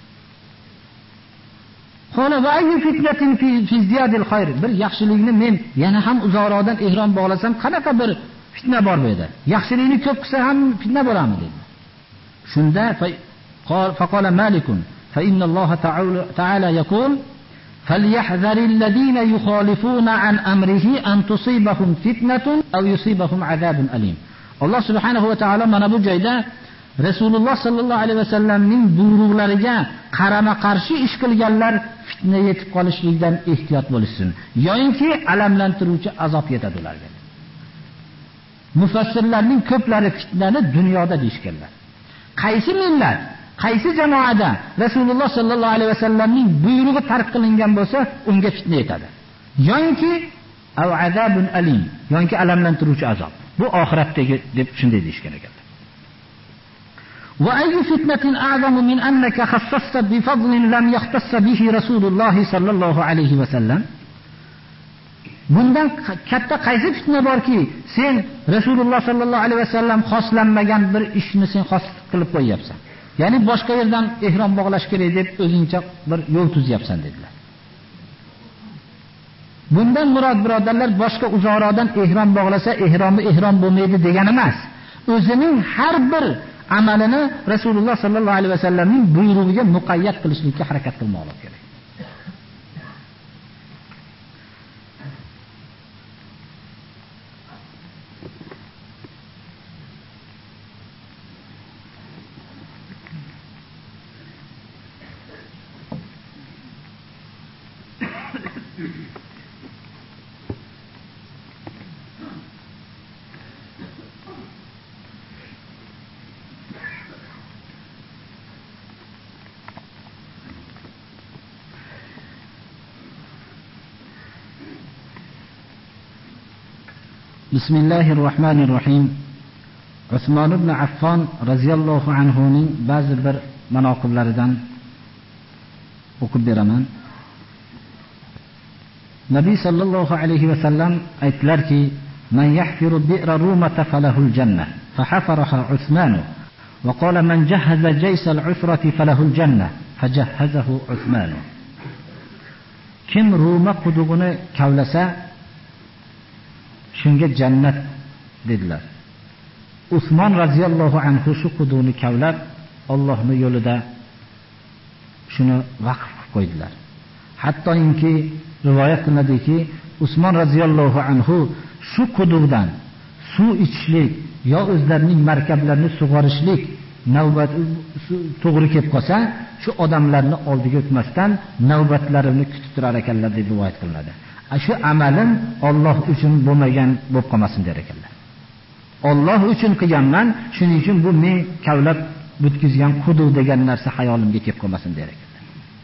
Qala va ayyu fitnatin fi fi ziyadil khayr, bir yaxshilikni men yana ham uzoqroqdan ihrom bog'lasam qanaqa bir fitna bor bu yerda? Yaxshilikni ko'p qilsa ham fitna bo'ladimi dedi. Shunda faqala Malikun fa inna Alloh ta'ala yaqul فليحذر الذين يخالفون عن أمره أن تصيبهم فتنة أو يصيبهم عذاب أليم. Allah subhanahu va taolo mana bu joyda Rasululloh sallallohu alayhi vasallamning buyruqlariga qarama qarshi ish qilganlar fitna yetib qolishlikdan ehtiyot bo'lishsin, yo'inki alamlantiruvchi azob yetadi ularga. Mufassirlarning ko'plari fitnani dunyoda deyishganlar. Qaysi millat, qaysi jamoada Rasululloh sallallohu alayhi vasallamning buyrug'i tark qilingan bo'lsa, unga fitna yetadi. Yo'inki av azabun alim, yo'inki alamlantiruvchi azob. Bu oxiratdagi deb shunday deyishgan ekanlar. Wa ayyu fitnatin a'zamu min annaka khassasta bi fadlin lam yaxtassa bihi Rasululloh sallallohu alayhi vasallam. Bundan katta qaysi fitna borki, sen Rasululloh sallallohu alayhi vasallam xoslanmagan bir ishni sen xos qilib qo'yapsan. Ya'ni boshqa yerdan ihrom bog'lash kerak deb o'zingcha bir yo'l tuzyapsan dedilar. Bundan murod birodarlar, boshqa uzoqroqdan ihrom bog'lasa ihromi ihrom bo'lmaydi degani emas. O'zining har bir amalini Rasululloh sallallohu alayhi vasallamning buyrug'iga muqayyat qilishlikka harakat qilmoqlik kerak. Bismillahirrahmanirrahim. Usmon ibn Affon radhiyallohu anhu ning ba'zi bir manoqiblaridan o'qib beraman. Nabiy sallallohu alayhi va sallam aytdilarki, "Man yahfiru bi'ra rumata falahul jannah, fahafaraha Usman, va qala man jahaza jaysa al-usrati falahul jannah, fajahhazahu Usman." Kim Ruma qudug'ini kavlasa, shunga jannat dedilar. Usmon radhiyallohu anhu shu qudug'ini kavlab, Allohning yo'lida shuni vaqf qilib qo'ydilar. Hattoki rivoyat qilinadiki, Usmon radhiyallohu anhu shu quduqdan suv ichishlik yo o'zlarining markablarini sug'orishlik navbat to'g'ri kelib qolsa, shu odamlarni oldiga o'tmasdan navbatlarini kutib turar ekanlar deb rivoyat qilinadi. Shu amalim Alloh uchun bo'lmagan bo'lib qolmasin der ekanlar. Alloh uchun qilganman, shuning uchun bu men kavlab butkizgan quduq degan narsa hayolimga kelib qolmasin der ekanlar.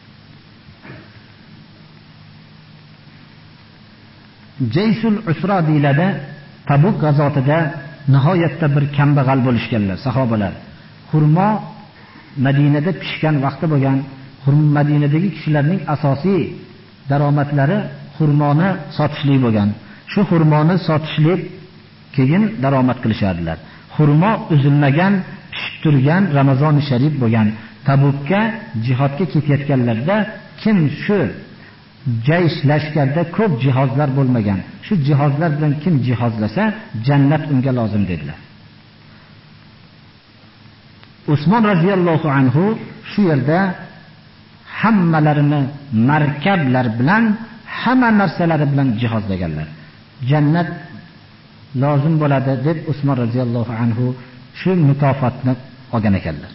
Jaysul Usra deyiladi. Tabuk g'azotida nihoyatda bir kambag'al bo'lishganlar sahobalar. Xurmo Madinada pishgan vaqti bo'lgan, Madinadagi kishilarning asosiy daromadlari xurmoni sotishlik bo'lgan. Shu xurmoni sotishlik keyin daromad qilishardilar. Xurmo uzilmagan, pishib turgan Ramazon sharif bo'lgan. Tabukka jihodga ketayotganlarda kim shu jaysh lashkarda ko'p jihozlar bo'lmagan, shu jihozlar bilan kim jihozlasa, jannat unga lozim dedilar. Usmon roziyallohu anhu shu yerda hammalarini markablar bilan, hamma narsalari bilan jihozlaganlar. Jannat lozim bo'ladi deb Usmon roziyallohu anhu shu mukofotni olgan ekanlar.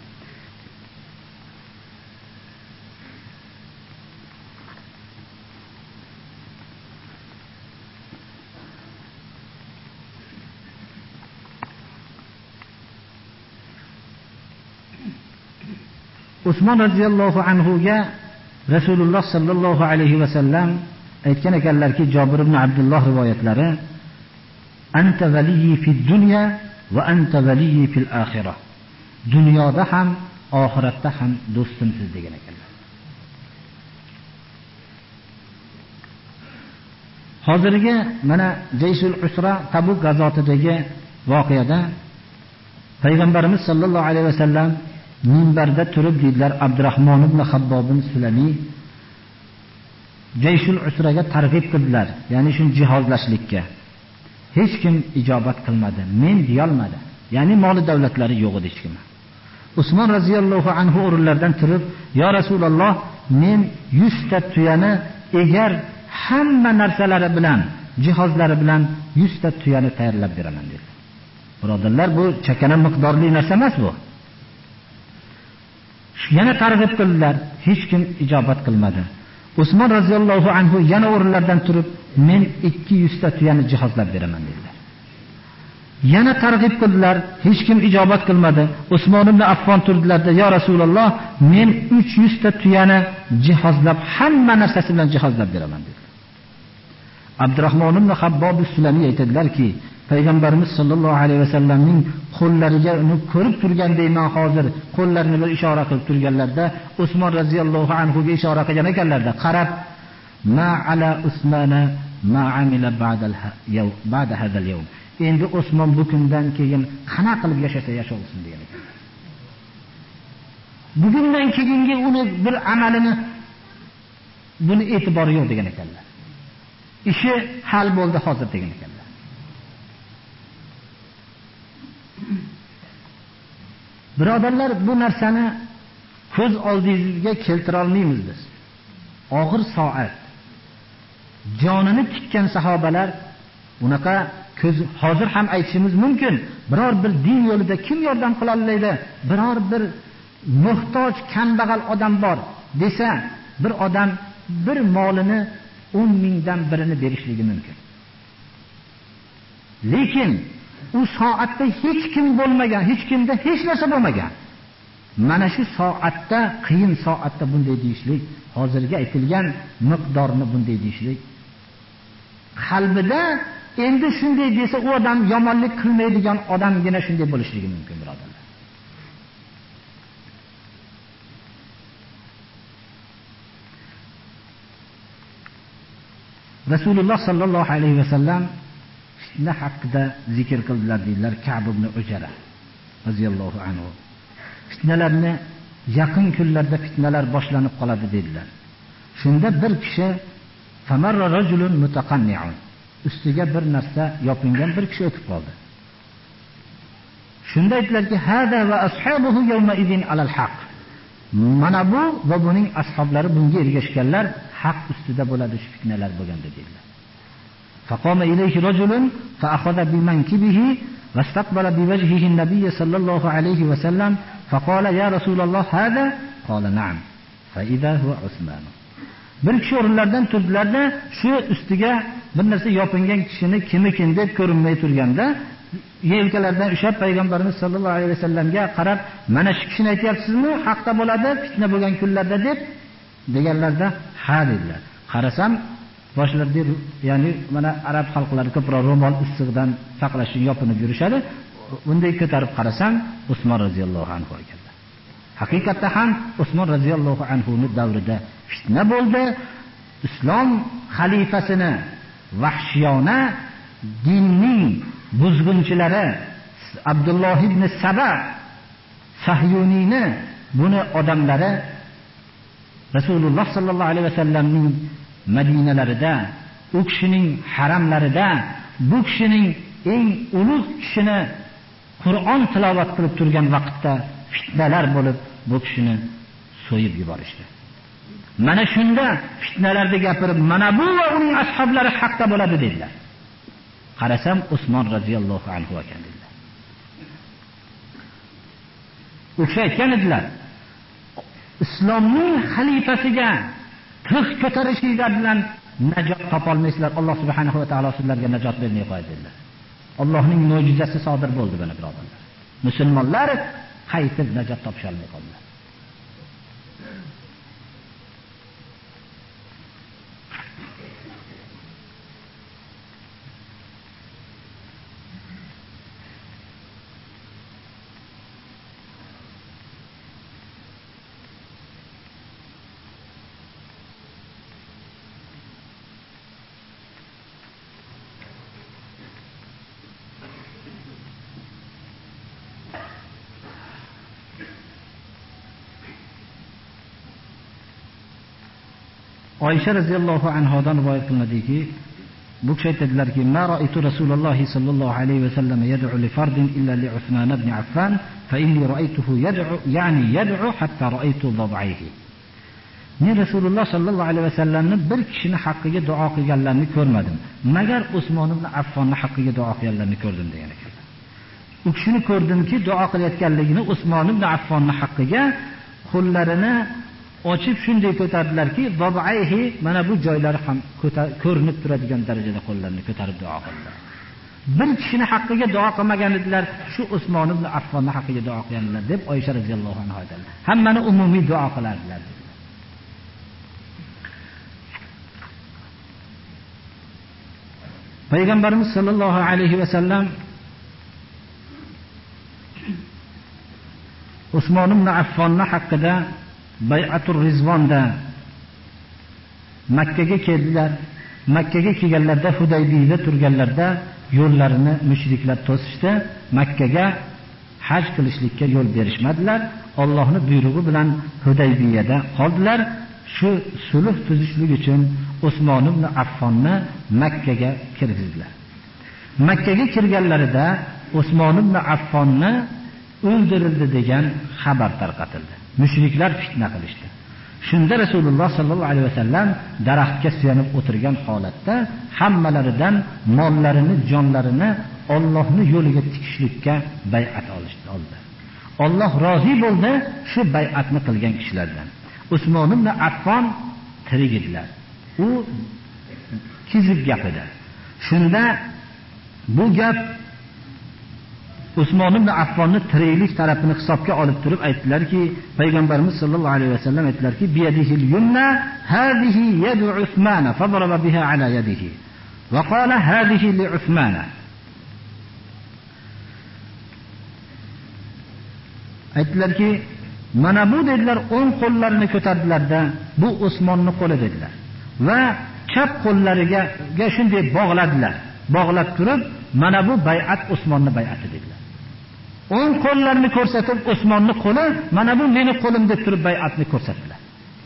Usmon roziyallohu anhu ga Rasululloh sallallohu alayhi va sallam aytgan ekanlarki, Jabir ibn Abdulloh rivoyatlari, anta valiyyi fid dunya va anta valiyyi fil oxirah. Dunyoda ham, oxiratda ham do'stimsiz degan ekanlar. Hozirgi mana Jayshul Usra Tabuk g'azotidagi voqeada Payg'ambarimiz sallallohu alayhi va sallam minbarda turib dedilar, Abdurrahmon ibn Habbobin Sulami Jayshul Usraga targ'ib qildilar, ya'ni shuni jihozlashlikka. Hech kim ijobat qilmadi, men deyolmadi. Ya'ni moli davlatlari yo'q edi hech kim. Usmon roziyallohu anhu o'rinlardan turib, "Ya Rasululloh, men yuz ta tuyani egar hamma narsalari bilan, jihozlari bilan yuz ta tuyani tayyorlab beraman" dedi. Birodarlar, bu chakana miqdorli narsa emas bu. Yana targ'ib qildilar, hech kim ijobat qilmadi. Usmon roziyallohu anhu yana o'rinlardan turib, men ikki yuz ta tuyani jihozlab beraman dedilar. Yana targ'ib qildilar, hech kim ijobat qilmadi. Usmon ibn Affon turdilarda, "Ya Rasululloh, men uch yuz ta tuyani jihozlab, hamma narsasi bilan jihozlab beraman" dedilar. Abdurrahmon ibn Habbob Sulami aytadilarki, Payg'ambarimiz sollallohu alayhi vasallamning qo'llariga uni ko'rib turgandayman hozir, qo'llarini bir ishora qilib turganlarda, Usmon roziyallohu anhu ga ishora qilgan ekanlarda, qarab, "Ma ala Usmana ma amila ba'dal yawm ba'da hadal yawm." Endi Usmon bu kundan keyin qana qilib yashasa yashasin degan ekan. Bugundan keyingi uni bir amalini buni e'tibori yo'q degan ekanlar. Ishi hal bo'ldi hozir degan ekanlar. Birodarlar, bu narsani ko'z oldingizga keltira olmaymiz biz. Og'ir soat. Jonini tikkan sahobalar unaqa ko'z hozir ham aytishimiz mumkin. Biror bir din yo'lida kim yordam qila oladi? Biror bir muhtoj, kambag'al odam bor desa, bir odam bir molini o'n mingdan birini berishligi mumkin. Lekin u soatda hech kim bo'lmagan, hech kimda hech narsa bo'lmagan. Mana shu soatda, qiyin soatda bunday deyishlik, hozirgi aytilgan miqdorni bunday deyishlik, qalbida endi shunday desa, u odam yomonlik qilmaydigan odamgina shunday bo'lishligi mumkin, birodarlar. Rasululloh sallallohu alayhi vasallam fitna haqida zikr qildilar deydilar Ka'b ibn Ujara radhiyallohu anhu. Fitnalarni yaqin kunlarda fitnalar boshlanib qoladi dedilar. Shunda bir kishi famarra rajulun mutaqanni'un, ustiga bir narsa yopingan bir kishi o'tib qoldi. Shunda aytdilarki, hada va ashabuhu yawma idin alal haq. Mana bu va buning ashablari bunga ergashganlar haq ustida bo'ladi, shu fitnalar bo'lganda dedilar. فقام إليه رجل فأخذ بمنكبه واستقبل بوجهه النبي صلى الله عليه وسلم فقال يا رسول الله هذا؟ قال نعم فإذا هو عثمان. Bir kishi o'rinlardan turdilarda, shu ustiga bir narsa yopingan kishini kimikin deb ko'rinmay turganda, yelkalaridan ushlab Payg'ambarimiz sollallohu alayhi vasallamga qarab, "Mana shu kishini aytyapsizmi? Haqda bo'ladi, fitna bo'lgan kunlarda" deb deganlarda, "Ha" dedilar. Qarasam boshlarda, ya'ni mana arab xalqlari ko'proq ro'mol issiqdan saqlash uchun yopinib yurishadi. Bunday ko'tarib qarasam, Usmon roziyallohu anhu ekanlar. Haqiqatda ham Usmon roziyallohu anhu ning davrida fitna bo'ldi. Islom xalifasini vahshiyona dinning buzg'unchilari Abdulloh ibn Saba Sahyuniyni buni odamlari Rasululloh sallallohu alayhi vasallamning Madinalarida, u kishining haramlarida, bu kishining eng ulug' kishini Qur'on tilovat qilib turgan vaqtda fitnalar bo'lib, bu kishini so'yib yuborishdi. Mana shunda fitnalarni gapirib, mana bu va uning ashablari haqda bo'ladi dedilar. Qarasam Usmon roziyallohu anhu ekan dedilar. O'sha aytgan edilar, islomning xalifasiga tig' ko'tarishinglar bilan najot topolmaysizlar. Alloh subhanahu va taolo sizlarga najot bermay qo'yadi dedilar. Allohning mo'jizasi sodir bo'ldi bana birodarlar. Musulmonlar qaytib najot topisha olmay qoldilar. Oysha roziyallohu anhodan rivoyat qilinadiki, bu kishi aytadilarki, "Ma ra'aytu Rasululloh sallallohu alayhi va sallam yad'u li fardin illa li Uthman ibn Affan, fa inni ra'aytuhu yad'u, ya'ni yad'u hatta ra'aytu dab'ayhi." Men Rasululloh sallallohu alayhi va sallamni bir kishini haqqiga duo qilganlarini ko'rmadim, magar Usmon ibn Affonni haqqiga duo qilganlarini ko'rdim degan ekan. U kishini ko'rdimki, duo qilayotganligini Usmon ibn Affonni haqqiga qo'llarini ochib shunday ko'tardilarki, dab'ayhi, mana bu joylari ham ko'rinib turadigan darajada qo'llarini ko'tarib duo qildilar. Bir kishini haqqiga duo qilmagan edilar, shu Usmon ibn Affonni haqqiga duo qilganlar deb Oysha roziyallohu anha aytadilar. Hammani umumiy duo qilardilar. Payg'ambarimiz sollallohu alayhi va sallam Usmon ibn Affonni haqqida Bay'atur Rizvonda Makka ga keldilar. Makka ga kelganlarda Hudaybiyada turganlarda yo'llarini mushriklar to'sishdi. Makka ga haj qilishlikka yo'l berishmadilar. Allohning buyrug'i bilan Hudaybiyada qoldilar. Shu sulh tuzishlik uchun Usmon ibn Affonni Makka ga kirgizdilar. Makka ga kirganlarida Usmon ibn Affonni o'ldirildi degan xabar tarqatildi. Mushriklar fitna qilishdi. Shunda Rasululloh sallallohu alayhi vasallam daraxtga suyanib o'tirgan holatda hammalaridan mollarini, jonlarini Allohning yo'liga tikishlikka bay'at olishdi. Alloh rozi bo'ldi shu bay'atni qilgan kishilardan. Usmon ibn Affon tirik edilar. U kizib gap edi. Shunda bu gap Usmon ibn Affonni tiriklik tarafini hisobga olib turib aytdilarki, payg'ambarimiz sollallohu alayhi vasallam aytdilarki, biyadihil yumna hadihi yadu Uthman fadaraba biha ala yadihi va qala hadihi li Uthman. Aytdilarki, mana bu dedilar, o'ng qo'llarini ko'tardilarda, bu Usmonning qo'li dedilar va chap qo'llariga shunday bog'ladilar. Bog'lab turib, mana bu bay'at Usmonning bay'ati dedilar. O'ng qo'llarini ko'rsatib, Usmonning qo'li, mana bu meni qo'lim deb turib bay'atni ko'rsatdilar.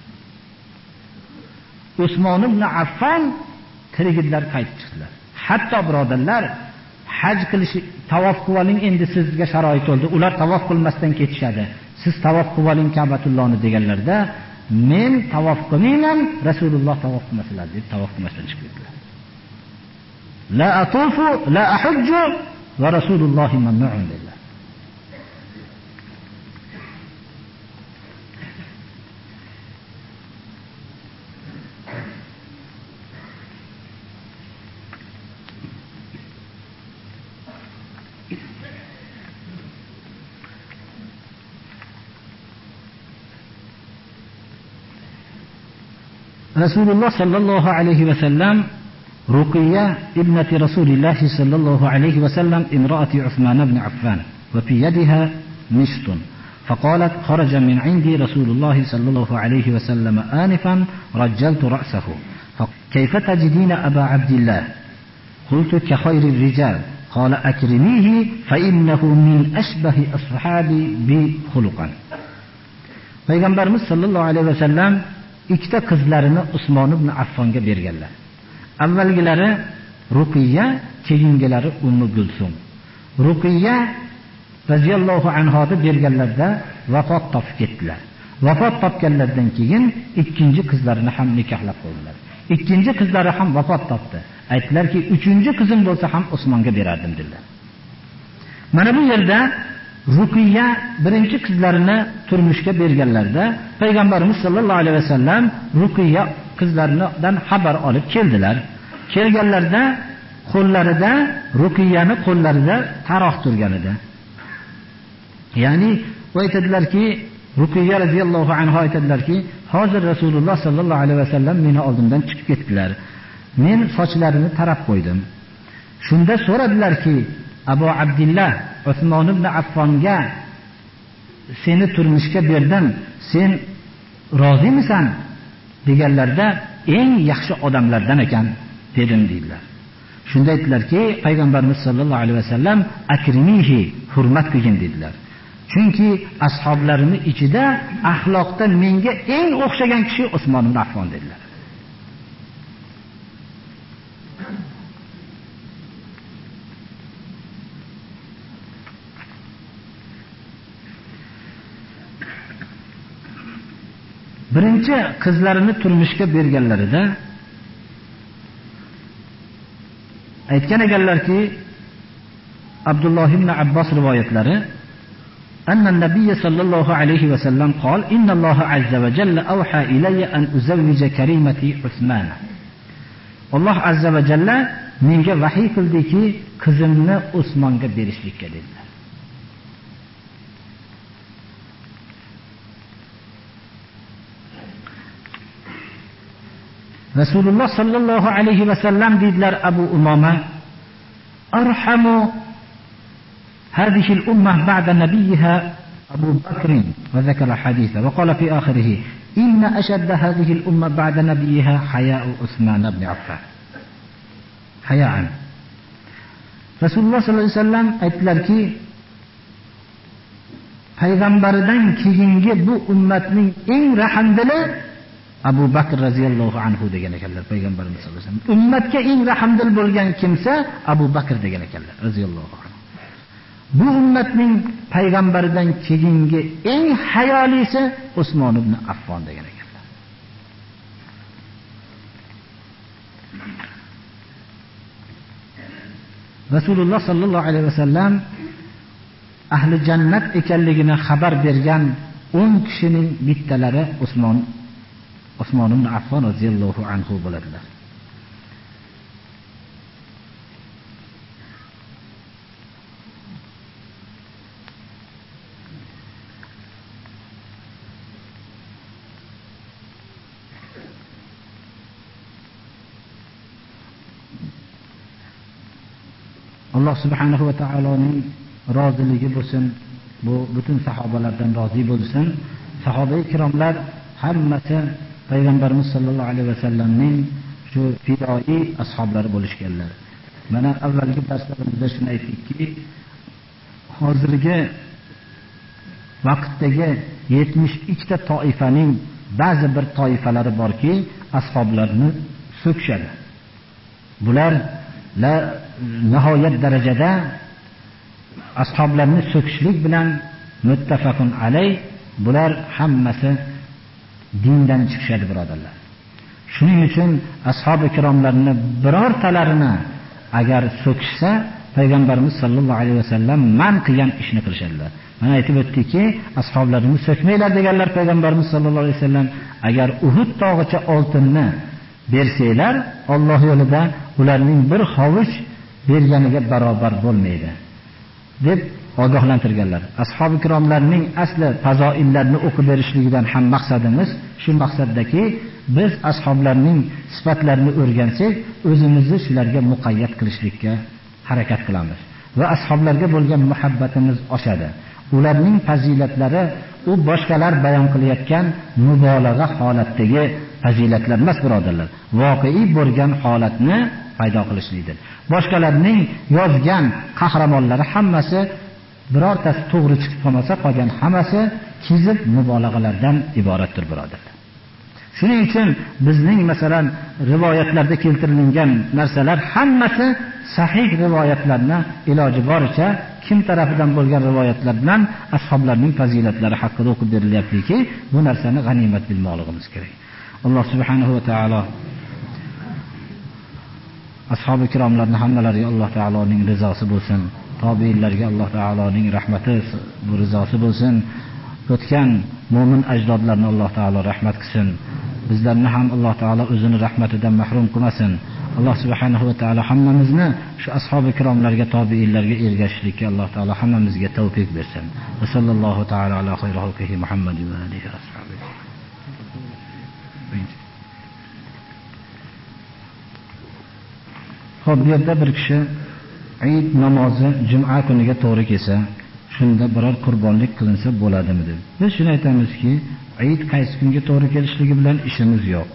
Usmon ibn Affon tiriklar qaytib chiqdilar. Hatto birodarlar, haj qilish, tavof qilib oling, endi sizga sharoit bo'ldi. Ular tavof qilmasdan ketishadi. Siz tavof qilib oling Ka'batullohni deganlarda, men tavof qilmayman, Rasululloh tavof qilmasalar deb tavof qilmasdan chiqib ketdilar. La atufu la ahujju va Rasululloh mamnu'un dedilar. Rasululloh sallallohu alayhi va sallam Ruqiyya ibnati Rasulilloh sallallohu alayhi va sallam imraati Uthman ibn Affan va fi yadiha mishtun فقالت خرج من عندي رسول الله صلى الله عليه وسلم آنفا رجلت رأسه كيف تجدين أبا عبد الله قلت كخير الرجال قال أكرميه فإنه من أشبه أصحابي بخلقا. Peygamberimiz sallallohu alayhi vasallam ikkita qizlarini Usmon ibn Affonga berganlar. Avvalgilari Ruqiyya, keyingilari Ummu Gulsum. Ruqiyya radhiyallohu anhoga berganlarda vafot topib ketdilar. Vafot topganlardan keyin ikkinchi qizlarini ham nikohlab qo'ydilar. Ikkinchi qizlari ham vafot topdi. Aytdilarki, uchinchi qizim bo'lsa ham Usmonga berardim dedilar. Mana bu yerda Ruqiyya birinchi qizlarini turmushga berganlarda Payg'ambarimiz sollallohu alayhi vasallam Ruqiyya qizlaridan xabar olib keldilar. Kelganlarda qo'llarida Ruqiyyani qo'llarida taroq turgan edi. Ya'ni aytadilarki, Ruqiyya radhiyallohu anha aytadilarki, hozir Rasululloh sollallohu alayhi vasallam meni oldimdan chiqib ketdilar. Men sochlarini tarab qo'ydim. Shunda so'radilarki, Abu Abdullah Usmon ibn Affonga seni turmushga berdim, sen rozimisan deganlarda eng yaxshi odamlardan ekan dedim dedilar. Shunda aytdilarki, Payg'ambarimiz sollallohu alayhi vasallam akrimihi, hurmat qilgin dedilar. Chunki ashablarining ichida axloqda menga eng o'xshagan kishi Usmon ibn Affon dedilar. Birinchi qizlarini turmushga berganlarida aytgan ekanlarki, Abdulloh ibn Abbos rivoyatlari أن النبي صلى الله عليه وسلم قال إن الله عز وجل أوحى إلي أن أزوج كريمتي عثمان. الله عز وجل menga vahiy qildiki, qizimni Usmonga berishlikka dedilar. Rasululloh sallallohu alayhi vasallam dedilar Abu Umama, arhamu هذه الأمة بعد نبيها أبو بكر وذكر حديثه وقال في آخره إن أشد هذه الأمة بعد نبيها حياء عثمان بن عفان حياء. رسول الله صلى الله عليه وسلم aytdilarki, payg'ambardan keyingi bu ummatning eng rahmdili Abu Bakr radhiyallohu anhu degan ekanlar payg'ambarimiz sollallohu alayhi vasallam. Ummatga eng rahmdil bo'lgan kimsa Abu Bakr degan ekanlar radhiyallohu anhu. Bu ummatning payg'ambaridan keyingi eng hayolisi Usmon ibn Affon degan ekanlar. Rasululloh sallallohu alayhi vasallam ahli jannat ekanligini xabar bergan o'n kishining bittalari Usmon Usmon ibn Affon roziyallohu anhu bo'ladilar. Alloh subhanahu va taoloning roziligi bo'lsin, bu butun sahobalardan rozi bo'lsin. Sahoba ikromlar hammasi payg'ambarimiz sollallohu alayhi vasallamning shu fidoi ashablari bo'lishganlar. Mana avvalgi darslarimizda shuni aytdikki, hozirgi vaqtdagi yetmish ikkita toifaning ba'zi bir toifalari borki, ashoblarni so'kishadi. Bular la nihoyat darajada ashoblarni so'kishlik bilan muttafaqun alay, bular hammasi dindan chiqishadi birodarlar. Shuning uchun ashabi ikromlarni birortalarini agar so'kishsa, payg'ambarimiz sollallohu alayhi vasallam man qilgan ishni qilishadilar. Mana aytib o'tdikki, ashoblarini so'kmanglar deganlar payg'ambarimiz sollallohu alayhi vasallam. Agar Uhud tog'icha oltinni bersanglar, Alloh yo'lida ularning bir hovuch berganiga barobar bo'lmaydi deb ogohlantirganlar. Ashabi ikromlarning asli fazoillarni o'qib berishligidan ham maqsadimiz shu maqsaddaki, biz ashoblarning sifatlarini o'rgansak, o'zimizni shularga muqayyat qilishlikka harakat qilamiz va ashoblarga bo'lgan muhabbatimiz oshadi. ularning fazilatlari u boshqalar bayon qilayotgan mubolag'a holatdagi fazilatlar emas, birodarlar. Voqei bo'lgan holatni paydo qilishlikdir. Boshqalarning yozgan qahramonlari hammasi birortasi to'g'ri chiqib qolmasa, qolgan hammasi kizib mubolag'alardan iboratdir, birodarlar. Shuning uchun bizning masalan rivoyatlarda keltirilgan narsalar hammasi sahih rivoyatlarni iloji boricha kim tarafidan bo'lgan rivoyatlar bilan ashoblarning fazilatlari haqida o'qib berilyaptiki, bu narsani g'animat bilmoqligimiz kerak. Alloh subhanahu va taolo ashabi kiromlarning hammalariga Alloh taoloning rizosi bo'lsin. Tobiinlarga Alloh taoloning rahmati, bu rizosi bo'lsin. O'tgan mo'min ajdodlarni Alloh taolo rahmat qilsin. Bizlarni ham Alloh taolo o'zining rahmatidan mahrum qilmasin. Alloh subhanahu va taolo hammamizni shu ashabi kiromlarga, tobiinlarga ergashishlikka Alloh taolo hammamizga tavfiq bersin. Va sallallohu taolo ala xayri xalqihi Muhammad va alihi va ashabihi. Xo'p, bu yerda bir kishi Eid namozi juma kuniga to'g'ri kelsa, shunda biror qurbonlik qilinsa bo'ladimi deb. Biz shuni aytamizki, Eid qaysi kunga to'g'ri kelishligi bilan ishimiz yo'q.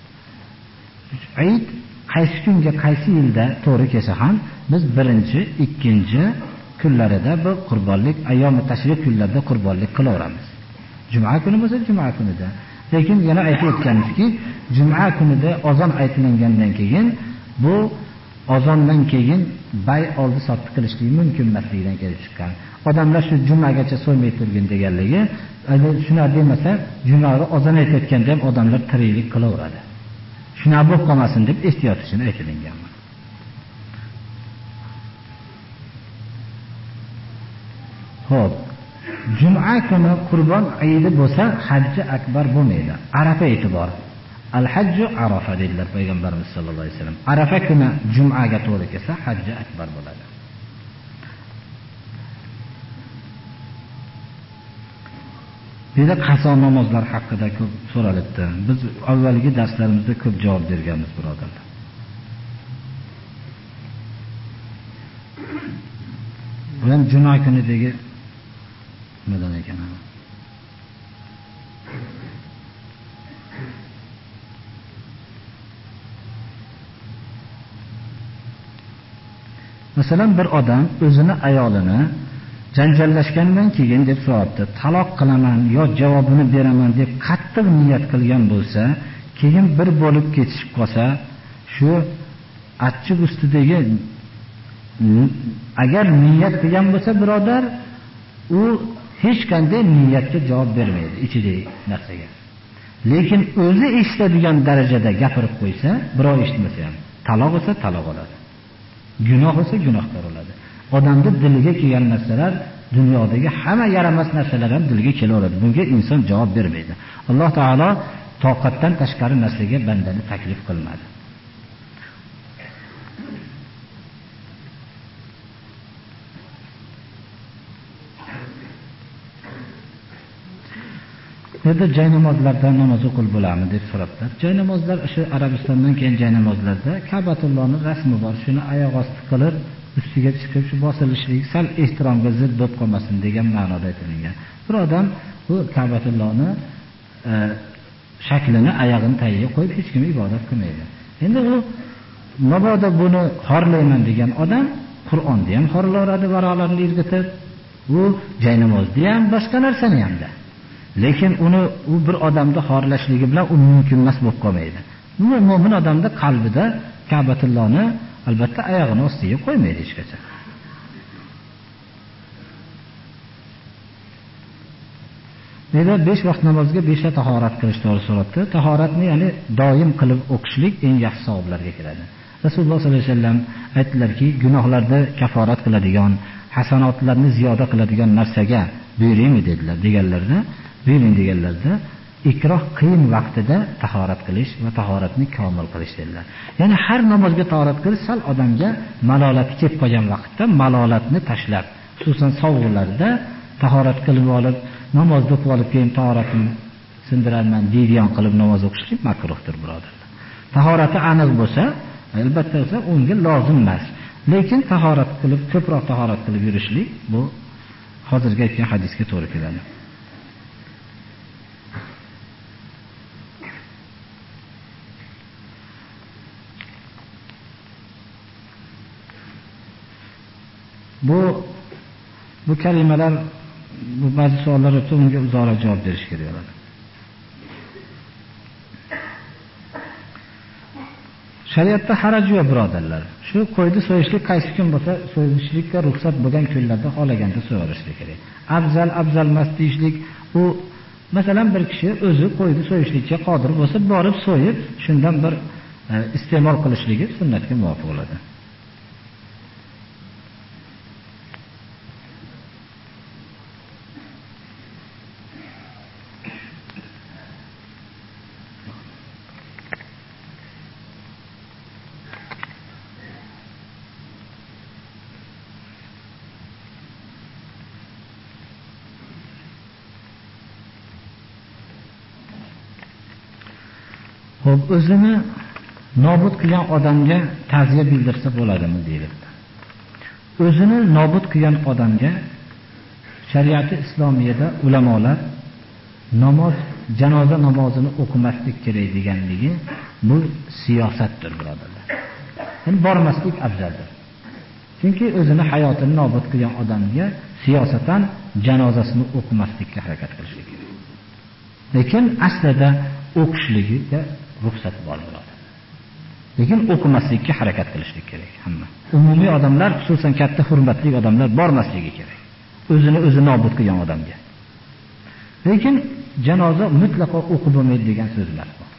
Eid qaysi kunga, qaysi yilda to'g'ri kelsa ham, biz birinchi, ikkinchi kunlarida bu qurbonlik, ayyomi tashrif kunlarida qurbonlik qilaveramiz. Juma kuni bo'lsa, juma kunida. Lekin yana aytib o'tganimizki, juma kunida azon aytilgandan keyin bu azondan keyin bay oldi sotdi qilishlik mumkin emasligidan kelib chiqqan. Odamlar shu jumagacha so'ymay turgin deganligi, agar shuna demasa, jumaga azon aytayotganda ham odamlar tiriklik qilaveradi. Shuna bo'lib qolmasin deb ehtiyot uchun aytilgan. Xo'p, juma kuni qurbon Eidi bo'lsa, hajji akbar bo'lmaydi. Arafa e'tibor. Al-hajju Arafa dedilar payg'ambarimiz sollallohu alayhi vasallam. Arafa kuni jumaga to'g'ri kelsa, hajji akbar bo'ladi. Bunda qazo namozlar haqida ko'p so'ralibdi. Biz avvalgi darslarimizda ko'p javob berganmiz, birodarlar. Bu ham juma kunidagi nimadan ekan? Masalan, bir odam o'zini ayolini janjallashgandan keyin deb so'rabdi, taloq qilaman yo javobini beraman deb qattiq niyat qilgan bo'lsa, keyin bir bo'lib ketishib qolsa, shu achchiq ustidagi agar niyat qilgan bo'lsa, birodar, u hech qanday niyatga javob bermaydi ichidagi narsaga. Lekin o'zi eshitadigan darajada gapirib qo'ysa, birov eshitmasa ham, taloq bo'lsa taloq oladi. Gunoh bo'lsa gunohkor bo'ladi. Odamning diliga kelgan narsalar, dunyodagi hamma yaramas narsalar ham diliga kelaveradi. Bunga inson javob bermaydi. Alloh taolo toqatdan tashqari narsaga bandani taklif qilmadi. Endi jay namozlardan namoz o'qilib bo'ladimi deb so'rablar. Jay namozlar o'sha Arabistondan keyin jay namozlarda Ka'batullohning rasmi bor. Shuni oyoq osti qilib, ustiga chiqib shu bosilishlik sal ehtiromga zid bo'lib qolmasin degan ma'noda aytilgan. Bir odam bu Ka'batullohni e, shaklini oyog'ini tagiga qo'yib hech kim ibodat qilmaydi. Endi u mabodo buni xorlayman degan odam Qur'onni ham xorlaveradi, varoqlarni irg'itib, u jay namozni ham boshqa narsani hamda. Lekin uni u bir odamda xorlashligi bilan u mumkin emas bo'lib qolmaydi. Mo'min odamda qalbida Ka'batullohni albatta oyog'ini ostiga qo'ymaydi hech qachon. Nega besh vaqt namozga besh ta tahorat qilish to'g'ri so'rabdi. Tahoratni ya'ni doim qilib o'qishlik eng yaxshi savoblarga kiradi. Rasululloh sollallohu alayhi vasallam aytdilarki, gunohlarda kaforat qiladigan, hasanotlarni ziyoda qiladigan narsaga buyuringmi dedilar. Deganlarda, buyuring deganlarda, ikroh qiyin vaqtida tahorat qilish va tahoratni komil qilish dedilar. Ya'ni har namozga tahorat qilish sal odamga malolati kelib qolgan vaqtda malolatni tashlab, xususan sovuqlarda tahorat qilib olib, namozda o'qib olib keyin tahoratni sindirarman deydigan qilib namoz o'qishlik makruhdir, birodarlar. Tahorati aniq bo'lsa, albatta bo'lsa, unga lozim emas. Lekin tahorat qilib, ko'proq tahorat qilib yurishlik bu hozirgi aytgan hadisga to'g'ri keladi. Bu bu kalimalar, bu ba'zi savollar o'tib, unga uzoqroq javob berish kerak bo'ladi. Shariatda haraj yo'q, birodarlar. Shu qo'ydi so'yishlik qaysi kun bo'lsa, so'yishlikka ruxsat bo'lgan kunlarda xohlaganda so'yishlik kerak. Afzal, afzalmas deyishlik, u masalan bir kishi o'zi qo'ydi so'yishlikka qodir bo'lsa, borib so'yib, shundan bir e, iste'mol qilishligi sunnatga muvofiq bo'ladi. Xo'p, o'zini nobud qilgan odamga ta'ziya bildirsa bo'ladimi deyiladi. O'zini nobud qilgan odamga shariati islomiyada ulamolar namoz, janoza namozini o'qimaslik kerak deganligi bu siyosatdir, birodarlar. Ya'ni bormaslik afzaldir. Chunki o'zini hayotini nobud qilgan odamga siyosatan janozasini o'qimaslikka harakat qilish kerak. Lekin aslida o'qishligiga ruxsat bor bo'ladi. Lekin o'qimaslikka harakat qilishlik kerak hamma. Umumiy odamlar, xususan katta hurmatli odamlar bormasligi kerak. O'zini o'zi nobud qilgan odamga. Lekin janoza mutlaqo o'qib bo'lmaydi degan so'zlar bor.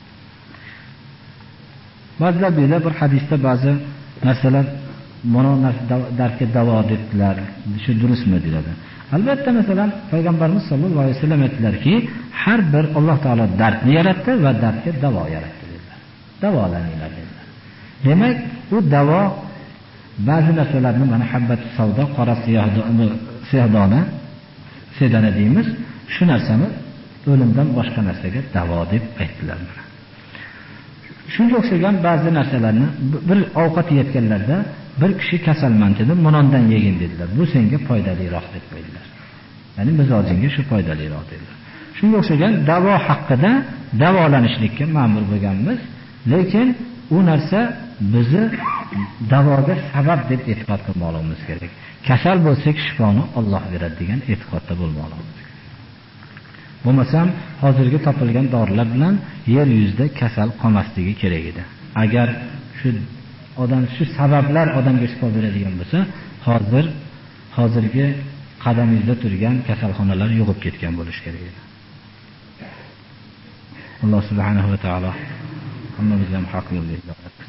Ba'zilar bilan bir hadisda ba'zi narsalar mana dardga davo dedilar. Shu durustmi dedi. Albatta, masalan, payg'ambarimiz sollallohu alayhi vasallam aytdilarki, har bir Alloh taolo dardni yaratdi va dardga davo yaratdi dedilar. Davolaninglar dedilar. Demak, bu davo ba'zi narsalarni mana habbat savdo, qora siyohdona, sedana deymiz, shu narsani o'limdan boshqa narsaga davo deb aytdilar. Shunga o'xshagan ba'zi narsalarni bir ovqat yeyotganlarda bir kishi kasalman dedi, monondan yegin dedilar. Bu senga foydaliroq deb qo'ydilar. Ya'ni mizojingga shu foydaliroq dedilar. Shunga o'xshagan davo haqida davolanishlikka ma'mur bo'lganmiz, lekin u narsa bizni davoga sabab deb e'tiqod qilmoqligimiz kerak. Kasal bo'lsak shifoni Alloh beradi degan e'tiqodda bo'lmoqligimiz kerak. Bo'lmasam, hozirgi topilgan dorilar bilan yer yuzida kasal qolmasligi kerak edi. Agar shu odam shu sabablar odamga shifo beradigan bo'lsa, hozir hozirgi qadamingizda turgan kasalxonalar yo'qib ketgan bo'lishi kerak edi. Alloh subhanahu va taolo hammamizga haq yo'lga